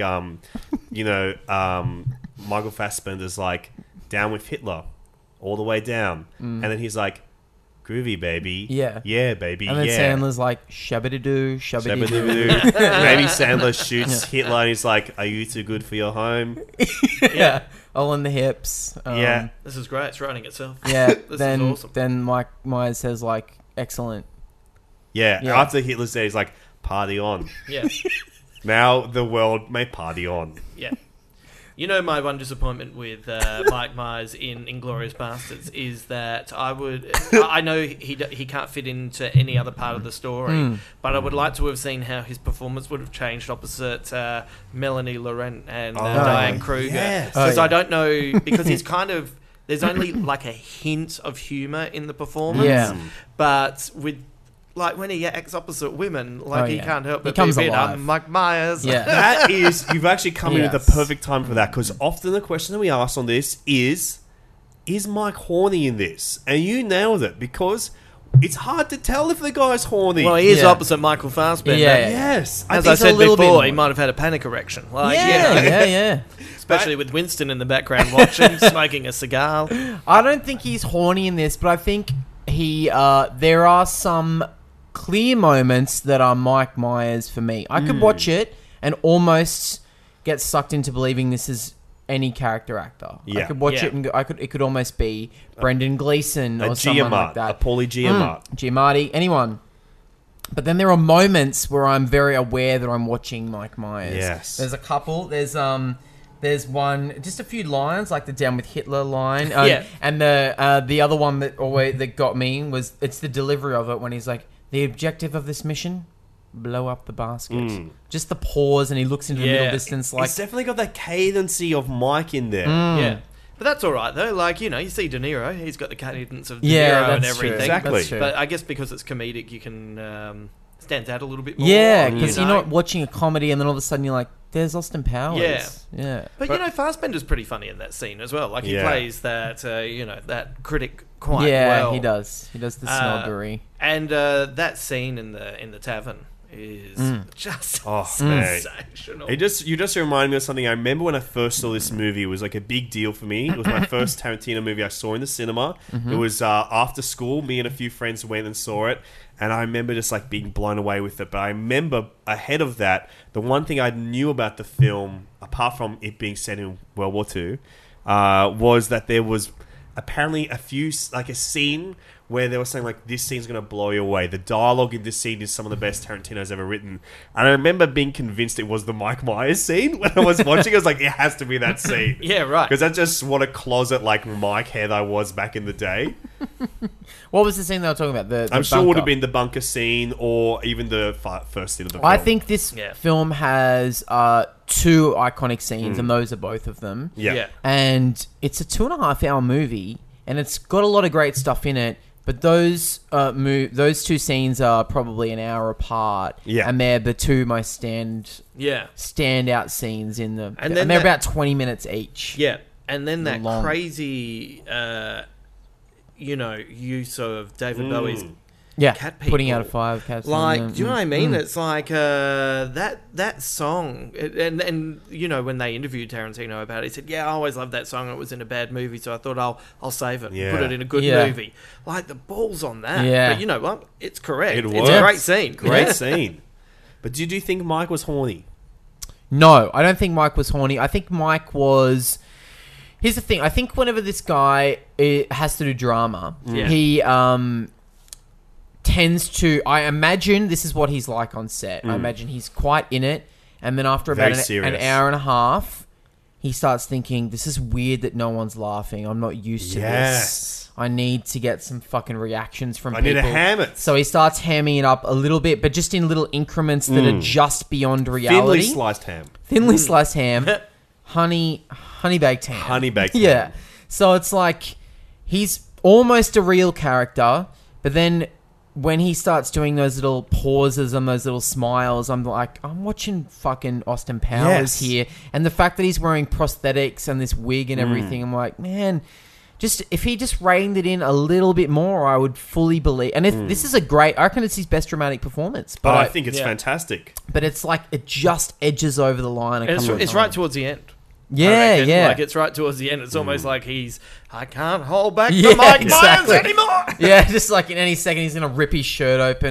Michael Fassbender's like down with Hitler, all the way down, and then he's like, groovy baby, Yeah. yeah baby, And then yeah. Sandler's like shabba-da-doo, shabba-da-doo. Shabba-doo-doo. Maybe Sandler shoots Hitler and he's like, are you too good for your home? Yeah, all in the hips. Yeah. This is great. It's writing itself. Yeah. This then is awesome. then Mike Myers says like, excellent. Yeah. Yeah. After Hitler's dead, he's like, party on. Yeah. Now the world may party on. Yeah. You know, my one disappointment with Mike Myers in Inglourious Basterds is that I know he can't fit into any other part of the story, but I would like to have seen how his performance would have changed opposite Melanie Laurent and Diane Kruger. yes. Because Oh, yeah. I don't know, because he's kind of, there's only like a hint of humour in the performance, Yeah. but with, like, when he acts opposite women, like, Oh, he yeah. can't help He but comes be a bit, alive. I'm Mike Myers. Yeah. That is, you've actually come in at the Yes. perfect time for that, because often the question that we ask on this is Mike horny in this? And you nailed it, because it's hard to tell if the guy's horny. Well, he is Yeah. opposite Michael Fassbender. Yeah. Yes. As think I he's a said little bit before, more. he might have had a panic erection. Like, Yeah, you know, yeah. especially with Winston in the background watching, smoking a cigar. I don't think he's horny in this, but I think there are some clear moments that are Mike Myers for me. I could watch it and almost get sucked into believing this is any character actor. Yeah. I could watch Yeah. it and go, it could almost be Brendan Gleeson a or someone like Giamatti, that. a Paulie Giamatti. Giamatti, anyone. But then there are moments where I'm very aware that I'm watching Mike Myers. Yes. There's a couple. There's one, just a few lines, like the "Down with Hitler" line. Yeah. And the other one that got me was, it's the delivery of it when he's like, the objective of this mission, blow up the basket. Just the pause, and he looks into the Yeah. middle distance like, It's definitely got that cadency of Mike in there. Yeah. But that's all right, though. Like, you know, you see De Niro, he's got the cadence of De yeah, Niro and that's true. everything. Exactly. That's true. But I guess because it's comedic, you can stands out a little bit more. Yeah, you because you're know. not watching a comedy and then all of a sudden you're like, there's Austin Powers. Yeah. Yeah. But, you know, Fassbender's pretty funny in that scene as well. Like, he Yeah. plays that, that critic quite Yeah, well. he does. He does the snobbery. And that scene in the tavern is just man. sensational. You just remind me of something. I remember when I first saw this movie, it was like a big deal for me. It was my first Tarantino movie I saw in the cinema. It was after school. Me and a few friends went and saw it. And I remember just like being blown away with it. But I remember ahead of that, the one thing I knew about the film, apart from it being set in World War II, was that there was apparently a scene where they were saying, like, this scene's going to blow you away. The dialogue in this scene is some of the best Tarantino's ever written. And I remember being convinced it was the Mike Myers scene when I was watching. I was like, it has to be that scene. Yeah, right. Because that's just what a closet, like, Mike head I was back in the day. What was the scene they were talking about? The I'm sure it bunker? would have been the bunker scene or even the first scene of the film. I think this film has 2 iconic scenes, and those are both of them. Yeah. And it's a 2.5-hour movie, and it's got a lot of great stuff in it. But those 2 scenes are probably an hour apart. Yeah. And they're the 2 most standout scenes in the... And they're about 20 minutes each. Yeah. And then that long. crazy, use of David Bowie's cat people. Putting out a fire of cats. Like, do you know what I mean? It's like that song, and when they interviewed Tarantino about it, he said, "Yeah, I always loved that song. It was in a bad movie, so I thought I'll save it, and put it in a good movie." Like the balls on that. Yeah. But you know what? It's correct. It It's works. a great scene. Great scene. But did you think Mike was horny? No, I don't think Mike was horny. I think Mike was... Here's the thing. I think whenever this guy has to do drama, he tends to... I imagine this is what he's like on set. I imagine he's quite in it, and then after about an hour and a half, he starts thinking, this is weird that no one's laughing. I'm not used to this. I need to get some fucking reactions from people. I need to ham it. So he starts hamming it up a little bit, but just in little increments that are just beyond reality. Thinly sliced ham. Thinly sliced ham. Honey baked ham. Honey baked ham. Yeah. So it's like he's almost a real character, but then when he starts doing those little pauses and those little smiles, I'm like, I'm watching fucking Austin Powers here. And the fact that he's wearing prosthetics and this wig and everything, I'm like, man, if he just reined it in a little bit more, I would fully believe. And this is I reckon it's his best dramatic performance. But I think it's fantastic. But it's like, it just edges over the line. It's right towards the end. Yeah. Like, it's right towards the end. It's almost like I can't hold back Yeah, the Mike exactly. Myers anymore. Yeah, just like in any second he's going to rip his shirt open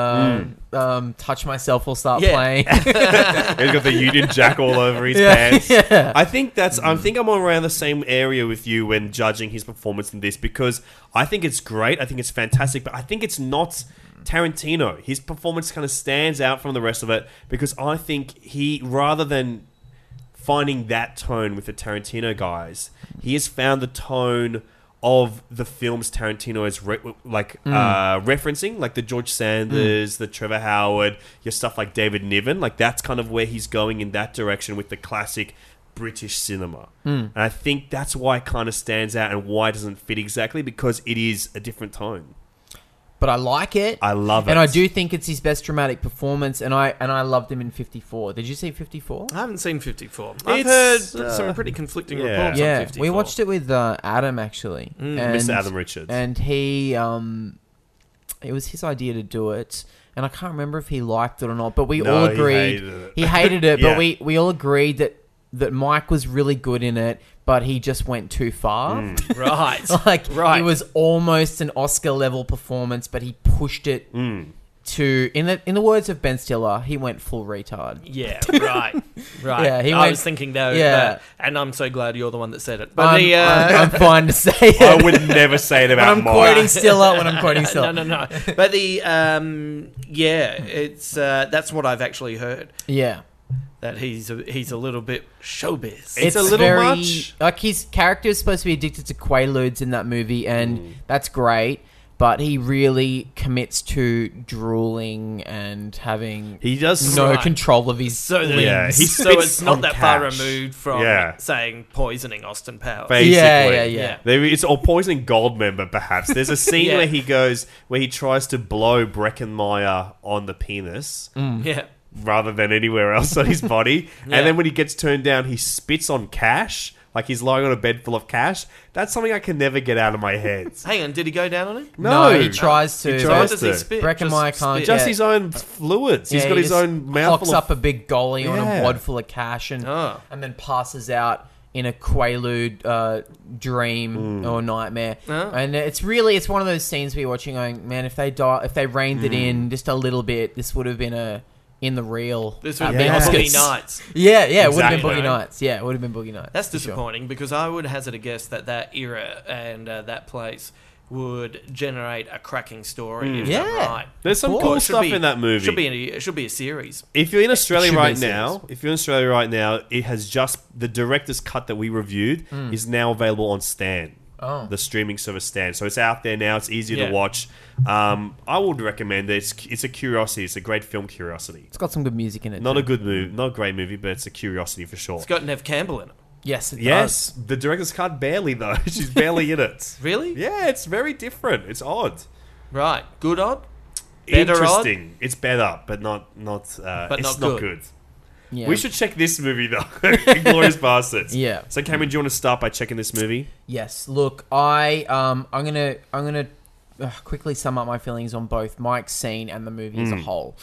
and Touch Myself will start playing. He's got the Union Jack all over his pants. Yeah. I think I'm around the same area with you when judging his performance in this, because I think it's great. I think it's fantastic, but I think it's not Tarantino. His performance kind of stands out from the rest of it because I think he, rather than finding that tone with the Tarantino guys, he has found the tone of the films Tarantino is referencing, like the George Sanders, the Trevor Howard, your stuff like David Niven. Like that's kind of where he's going in that direction with the classic British cinema. And I think that's why it kind of stands out and why it doesn't fit exactly, because it is a different tone. But I like it. I love it. And I do think it's his best dramatic performance, and I loved him in 54. Did you see 54? I haven't seen 54. I've heard some pretty conflicting reports on 54. We watched it with Adam, actually. And, Mr. Adam Richards. And he... it was his idea to do it, and I can't remember if he liked it or not, but we all agreed... He hated it, but we all agreed that Mike was really good in it, but he just went too far. Right. It was almost an Oscar-level performance, but he pushed it to... In the words of Ben Stiller, he went full retard. Yeah, right. Yeah, I was thinking though, and I'm so glad you're the one that said it. But I'm fine to say it. I would never say it about when I'm Mike. quoting Stiller. No. But it's that's what I've actually heard. Yeah. That he's a little bit showbiz. It's a little much. Like, his character is supposed to be addicted to Quaaludes in that movie, and that's great. But he really commits to drooling and having no control of his limbs. So it's not that far removed from saying poisoning Austin Powers. Basically. Yeah. It's or poisoning Goldmember, perhaps. There's a scene where he tries to blow Breckenmeyer on the penis. Rather than anywhere else on his body. And then when he gets turned down, he spits on cash. Like he's lying on a bed full of cash. That's something I can never get out of my head. Hang on, did he go down on it? No, he tries to. So what does he spit? Breckenmeyer can't. Just his own fluids. He's got his own mouth full of... Cocks up a big golly on a wad full of cash and then passes out in a Quaalude dream or nightmare. And it's one of those scenes where you're watching going, man, if they reined it in just a little bit, this would have been in the reel. This would have been Boogie Nights. Yeah, it would have been Boogie Nights. Yeah, it would have been Boogie Nights. That's disappointing because I would hazard a guess that era and that place would generate a cracking story. If Yeah. done right. There's some Cool. cool It should stuff be- in that movie. It should be a series. If you're in Australia should be right a now, it has just the director's cut that we reviewed is now available on Stan. Oh. The streaming service Stan. So it's out there now. It's easy Yeah. to watch. I would recommend it. It's a curiosity. It's a great film curiosity. It's got some good music in it. Not too. a good movie, not a great movie, but it's a curiosity for sure. It's got Nev Campbell in it. Yes, it Yes, does. the director's cut barely though. She's barely in it. Really? Yeah, it's very different. It's odd. Right. Good odd? Better odd? Interesting. It's better, but not it's not not good. good. Yeah. We should check this movie though. Inglourious Bastards. Yeah. So Cameron, do you want to start by checking this movie? Yes. Look, I'm gonna quickly sum up my feelings on both Mike's scene and the movie as a whole.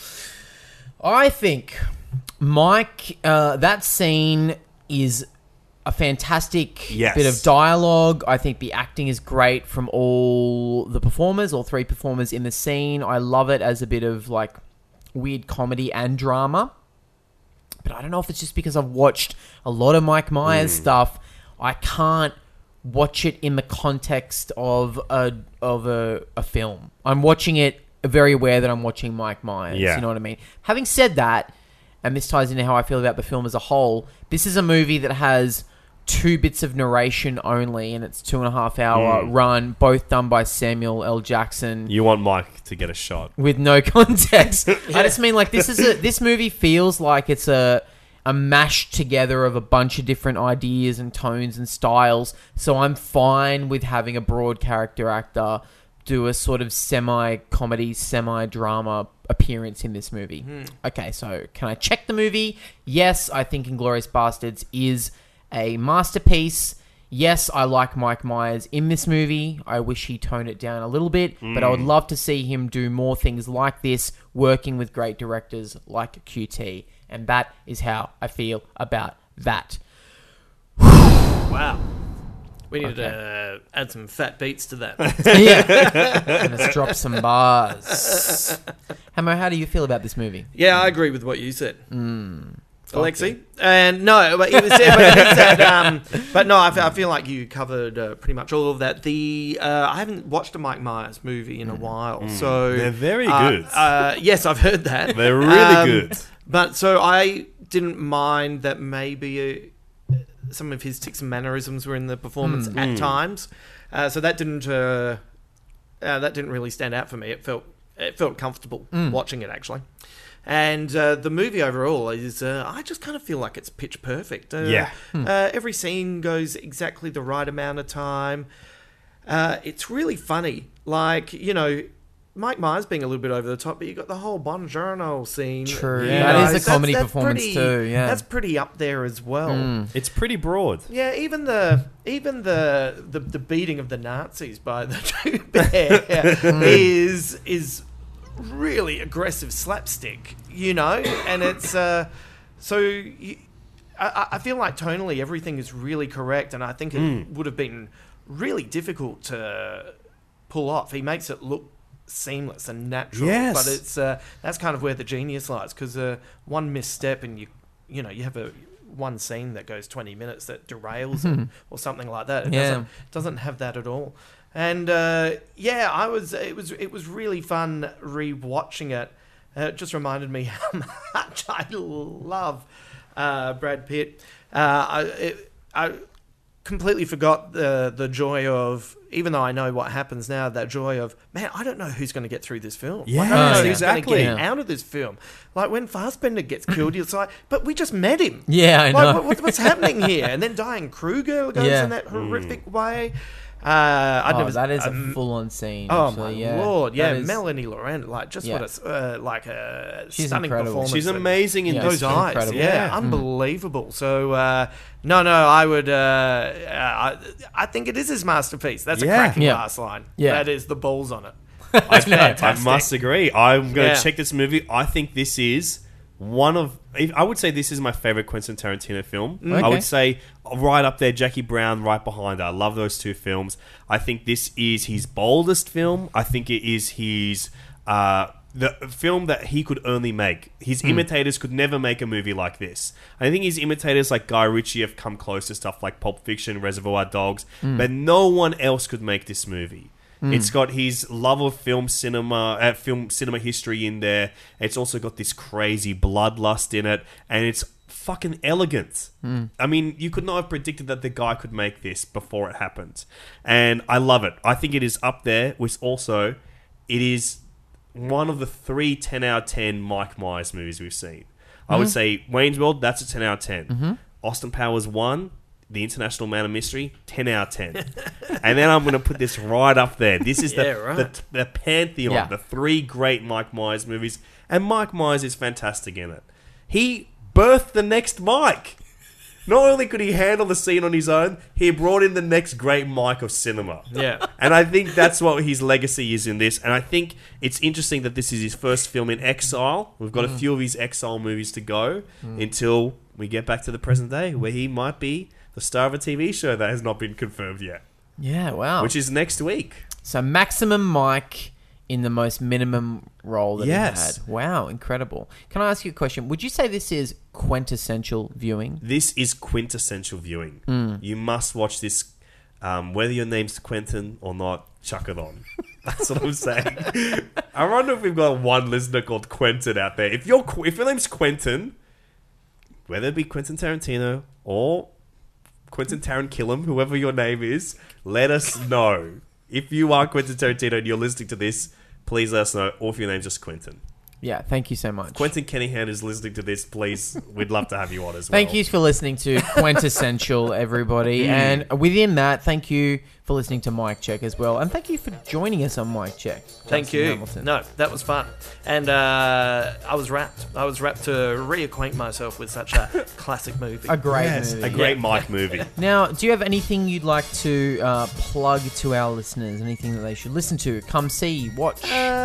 I think Mike, that scene is a fantastic Yes. bit of dialogue. I think the acting is great from all the performers, all three performers in the scene. I love it as a bit of like weird comedy and drama. But I don't know if it's just because I've watched a lot of Mike Myers stuff. I can't watch it in the context of a film. I'm watching it very aware that I'm watching Mike Myers. Yeah. You know what I mean? Having said that, and this ties into how I feel about the film as a whole, this is a movie that has 2 bits of narration only, and it's 2.5 hour run, both done by Samuel L. Jackson. You want Mike to get a shot. With no context. I just mean, like, this movie feels like it's a mash together of a bunch of different ideas and tones and styles. So I'm fine with having a broad character actor do a sort of semi-comedy, semi-drama appearance in this movie. Okay, so can I check the movie? Yes, I think Inglourious Bastards is a masterpiece. Yes, I like Mike Myers in this movie. I wish he toned it down a little bit, but I would love to see him do more things like this, working with great directors like QT. And that is how I feel about that. Wow. We need to add some fat beats to that. Yeah. And let's drop some bars. Hamo, how do you feel about this movie? Yeah, I agree with what you said. Alexi? And no, but it was but no, I feel like you covered pretty much all of that. I haven't watched a Mike Myers movie in a while, so They're very good. Yes, I've heard that. They're really good. But so I didn't mind that maybe some of his tics and mannerisms were in the performance at times. So that didn't really stand out for me. It felt comfortable watching it, actually. And the movie overall is, I just kind of feel like it's pitch perfect. Every scene goes exactly the right amount of time. It's really funny. Like, you know, Mike Myers being a little bit over the top, but you got the whole Buongiorno scene. True. Yeah. That is a comedy That's performance pretty- too, yeah. That's pretty up there as well. It's pretty broad. Yeah, even the beating of the Nazis by the two bear is really aggressive slapstick, you know, and it's I feel like tonally everything is really correct, and I think it would have been really difficult to pull off. He makes it look seamless and natural, Yes. but it's that's kind of where the genius lies, because one misstep and you have one scene that goes 20 minutes that derails it or something like that. It doesn't have that at all. And it was really fun rewatching it. It just reminded me how much I love Brad Pitt. I completely forgot the joy of, even though I know what happens now, that joy of, man, I don't know who's going to get through this film. Yeah, I don't know who's exactly. going to get out of this film. Like when Fassbender gets killed, it's like, but we just met him. Yeah, I know. Like, what's happening here? And then Diane Kruger goes in that horrific way. That is a full-on scene. Oh actually. my lord! Yeah, That is- Melanie Laurent, like just what a She's stunning incredible. performance. She's amazing in those this. eyes. Incredible. Yeah, unbelievable. So I would. I think it is his masterpiece. That's a cracking last line. Yeah. That is the balls on it. I must agree. I'm going to Yeah. check this movie. I think this is I would say this is my favorite Quentin Tarantino film. I would say right up there, Jackie Brown right behind her. I love those two films. I think this is his boldest film. I think it is his the film that he could only make. His imitators could never make a movie like this. I think his imitators like Guy Ritchie have come close to stuff like Pulp Fiction, Reservoir Dogs, but no one else could make this movie. It's got his love of film cinema history in there. It's also got this crazy bloodlust in it, and it's fucking elegant. I mean, you could not have predicted that the guy could make this before it happened, and I love it. I think it is up there with also, it is one of the 3 10 out of 10 Mike Myers movies we've seen. I would say Wayne's World, that's a 10 out of 10. Austin Powers 1, The International Man of Mystery, 10 out of 10. And then I'm going to put this right up there. This is the pantheon, the 3 great Mike Myers movies. And Mike Myers is fantastic in it. He birthed the next Mike. Not only could he handle the scene on his own, he brought in the next great Mike of cinema. Yeah. And I think that's what his legacy is in this. And I think it's interesting that this is his first film in exile. We've got a few of his exile movies to go until we get back to the present day, where he might be the star of a TV show that has not been confirmed yet. Yeah, wow. Which is next week. So maximum Mike in the most minimum role that he had. Wow, incredible. Can I ask you a question? Would you say this is quintessential viewing? This is quintessential viewing. You must watch this, whether your name's Quentin or not, chuck it on. That's what I'm saying. I wonder if we've got one listener called Quentin out there. If your name's Quentin, whether it be Quentin Tarantino or Quentin Tarantillam, whoever your name is, let us know. If you are Quentin Tarantino and you're listening to this, please let us know. Or if your name's just Quentin. Yeah, thank you so much. Quentin Kenningham is listening to this. Please, we'd love to have you on as well. Thank you for listening to Quintessential, everybody. And within that, thank you for listening to Mike Check as well. And thank you for joining us on Mike Check. Thank you. Hamilton. No, that was fun. And I was rapt. I was rapt to reacquaint myself with such a classic movie. A great movie. A great Mike movie. Now, do you have anything you'd like to plug to our listeners? Anything that they should listen to, come see, watch?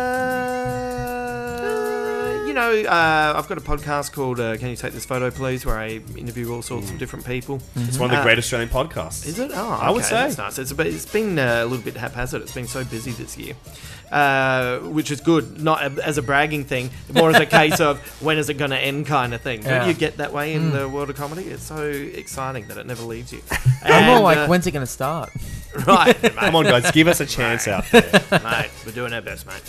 I've got a podcast called Can You Take This Photo Please, where I interview all sorts of different people. It's one of the great Australian podcasts. Is it? Oh, okay. I would say. That's nice. It's been a little bit haphazard. It's been so busy this year, which is good. Not as a bragging thing, more as a case of when is it going to end kind of thing. Don't you get that way in the world of comedy? It's so exciting that it never leaves you. I'm more like, when's it going to start? Right. Mate. Come on, guys. Give us a chance out there. Mate, we're doing our best, mate.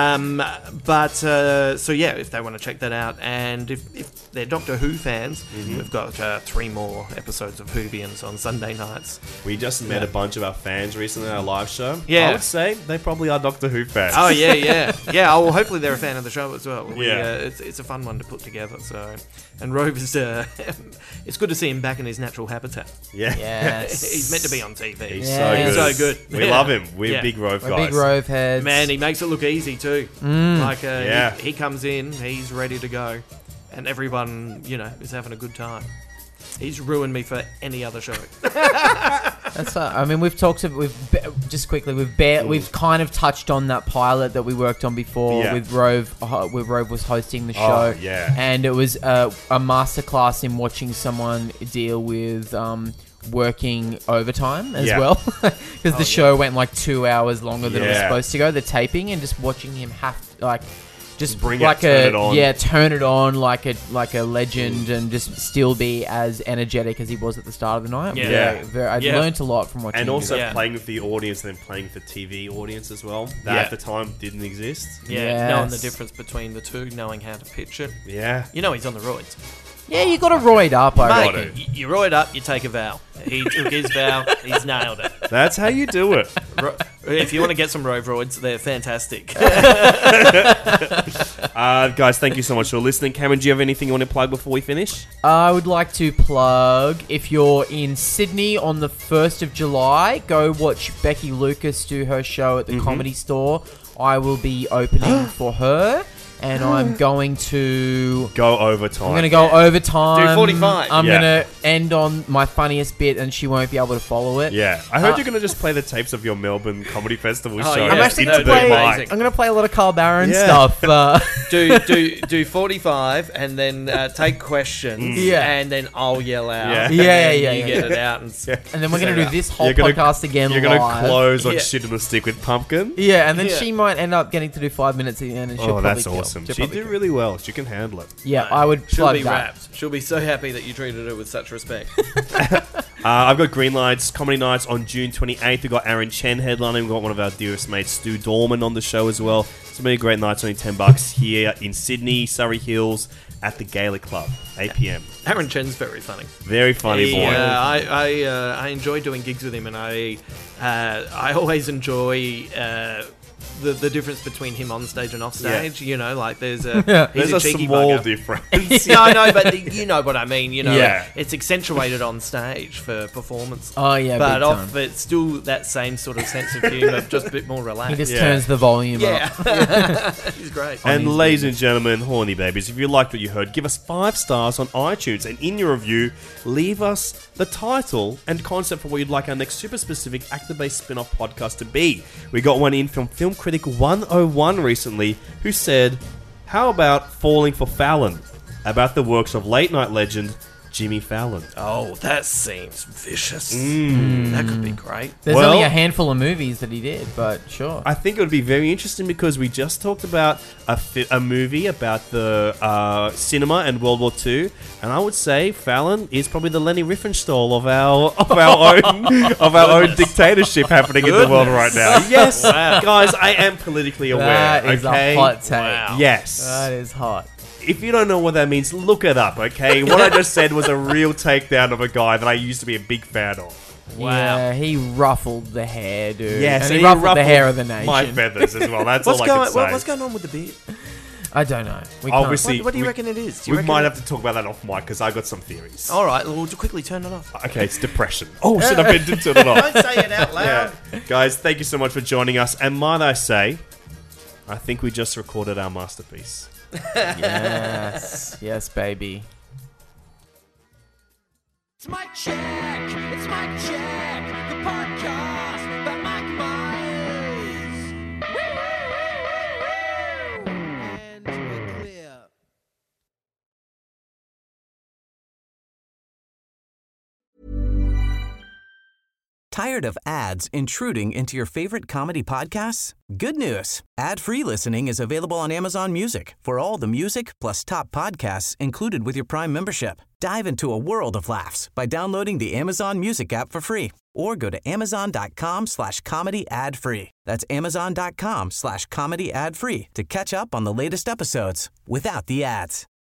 So yeah, if they want to check that out, and if they're Doctor Who fans, we've got 3 more episodes of Whovians on Sunday nights. We just met a bunch of our fans recently at our live show. Yeah. I would say they probably are Doctor Who fans. Oh, yeah. Yeah, well, hopefully they're a fan of the show as well. Yeah. It's a fun one to put together. So, and Rove is, it's good to see him back in his natural habitat. Yeah. Yes. He's meant to be on TV. He's He's so so good. We love him. We're big Rove We're guys. big Rove heads. Man, he makes it look easy too. He comes in, he's ready to go, and everyone, is having a good time. He's ruined me for any other show. That's. I mean, we've talked. We've kind of touched on that pilot that we worked on before with Rove. Where Rove was hosting the show. Oh, yeah. And it was a masterclass in watching someone deal with working overtime as well, because the show went like 2 hours longer than it was supposed to go. The taping, and just watching him have just bring like turn it on. Turn it on like a legend, and just still be as energetic as he was at the start of the night. I learned a lot from watching. And him also do that. playing with the audience, and then playing for TV audience as well. That at the time didn't exist. Knowing the difference between the two, knowing how to pitch it. Yeah. He's on the roids. Yeah, you got to roid up, I reckon. You roid up, you take a vow. He took his vow, he's nailed it. That's how you do it. If you want to get some Rove roids, they're fantastic. Guys, thank you so much for listening. Cameron, do you have anything you want to plug before we finish? I would like to plug, if you're in Sydney on the 1st of July, go watch Becky Lucas do her show at the Comedy Store. I will be opening for her. And I'm going to go overtime. I'm going to go overtime. Do 45. I'm going to end on my funniest bit, and she won't be able to follow it. Yeah, I heard you're going to just play the tapes of your Melbourne Comedy Festival show. I'm actually going to play a lot of Carl Barron stuff. Do 45, and then take questions. And then I'll yell out. You get it out, and then we're going to do this whole podcast again. You're going to close on Shit in the Stick with Pumpkin. Yeah, and then she might end up getting to do 5 minutes at the end, and she'll probably kill. Awesome. She did really well. She can handle it. Yeah, I would She'll plug be that. wrapped. She'll be so happy that you treated her with such respect. I've got Green Lights Comedy Nights on June 28th. We've got Aaron Chen headlining. We've got one of our dearest mates, Stu Dorman, on the show as well. So many great nights, only $10 here in Sydney, Surrey Hills, at the Gaelic Club, 8 p.m. Aaron Chen's very funny. Very funny boy. I enjoy doing gigs with him, and I always enjoy the difference between him on stage and off stage. You know, like there's a there's a cheeky small bugger. difference. No, I know, but you know what I mean. You know, Yeah. it's accentuated on stage for performance. Oh, yeah, but big off time. it's still that same sort of sense of humour, just a bit more relaxed. He just turns the volume up. Yeah, he's great. And ladies and gentlemen, horny babies, if you liked what you heard, give us 5 stars on iTunes, and in your review, leave us the title and concept for what you'd like our next super specific actor-based spin-off podcast to be. We got one in from Film Critic 101 recently, who said, "How about Falling for Fallon? About the works of late night legend Jimmy Fallon." Oh, that seems vicious. That could be great. There's Well- only a handful of movies that he did, but sure. I think it would be very interesting because we just talked about a movie about the cinema and World War II, and I would say Fallon is probably the Leni Riefenstahl of our own dictatorship happening in the world right now. Yes, guys, I am politically aware. That is okay? a hot take. Wow. Yes. That is hot. If you don't know what that means, look it up, okay? What I just said was a real takedown of a guy that I used to be a big fan of. Yeah, he ruffled the hair, dude. Yes, and he ruffled the hair of the nation. My feathers as well. That's all I can say. What's going on with the beard? I don't know. We can't. Obviously, What do you reckon it is? Do you We reckon might it- have to talk about that off mic because I got some theories. All right, we'll quickly turn it off. Okay, it's depression. Oh, shit, I meant to turn it off. Don't say it out loud. Yeah. Guys, thank you so much for joining us. And might I say, I think we just recorded our masterpiece. Yes. Yes, baby. It's Mike Check. It's Mike Check. The podcast by Mike Myers. And we're clear. Tired of ads intruding into your favorite comedy podcasts? Good news. Ad-free listening is available on Amazon Music for all the music plus top podcasts included with your Prime membership. Dive into a world of laughs by downloading the Amazon Music app for free or go to amazon.com/comedy ad-free. That's amazon.com/comedy ad-free to catch up on the latest episodes without the ads.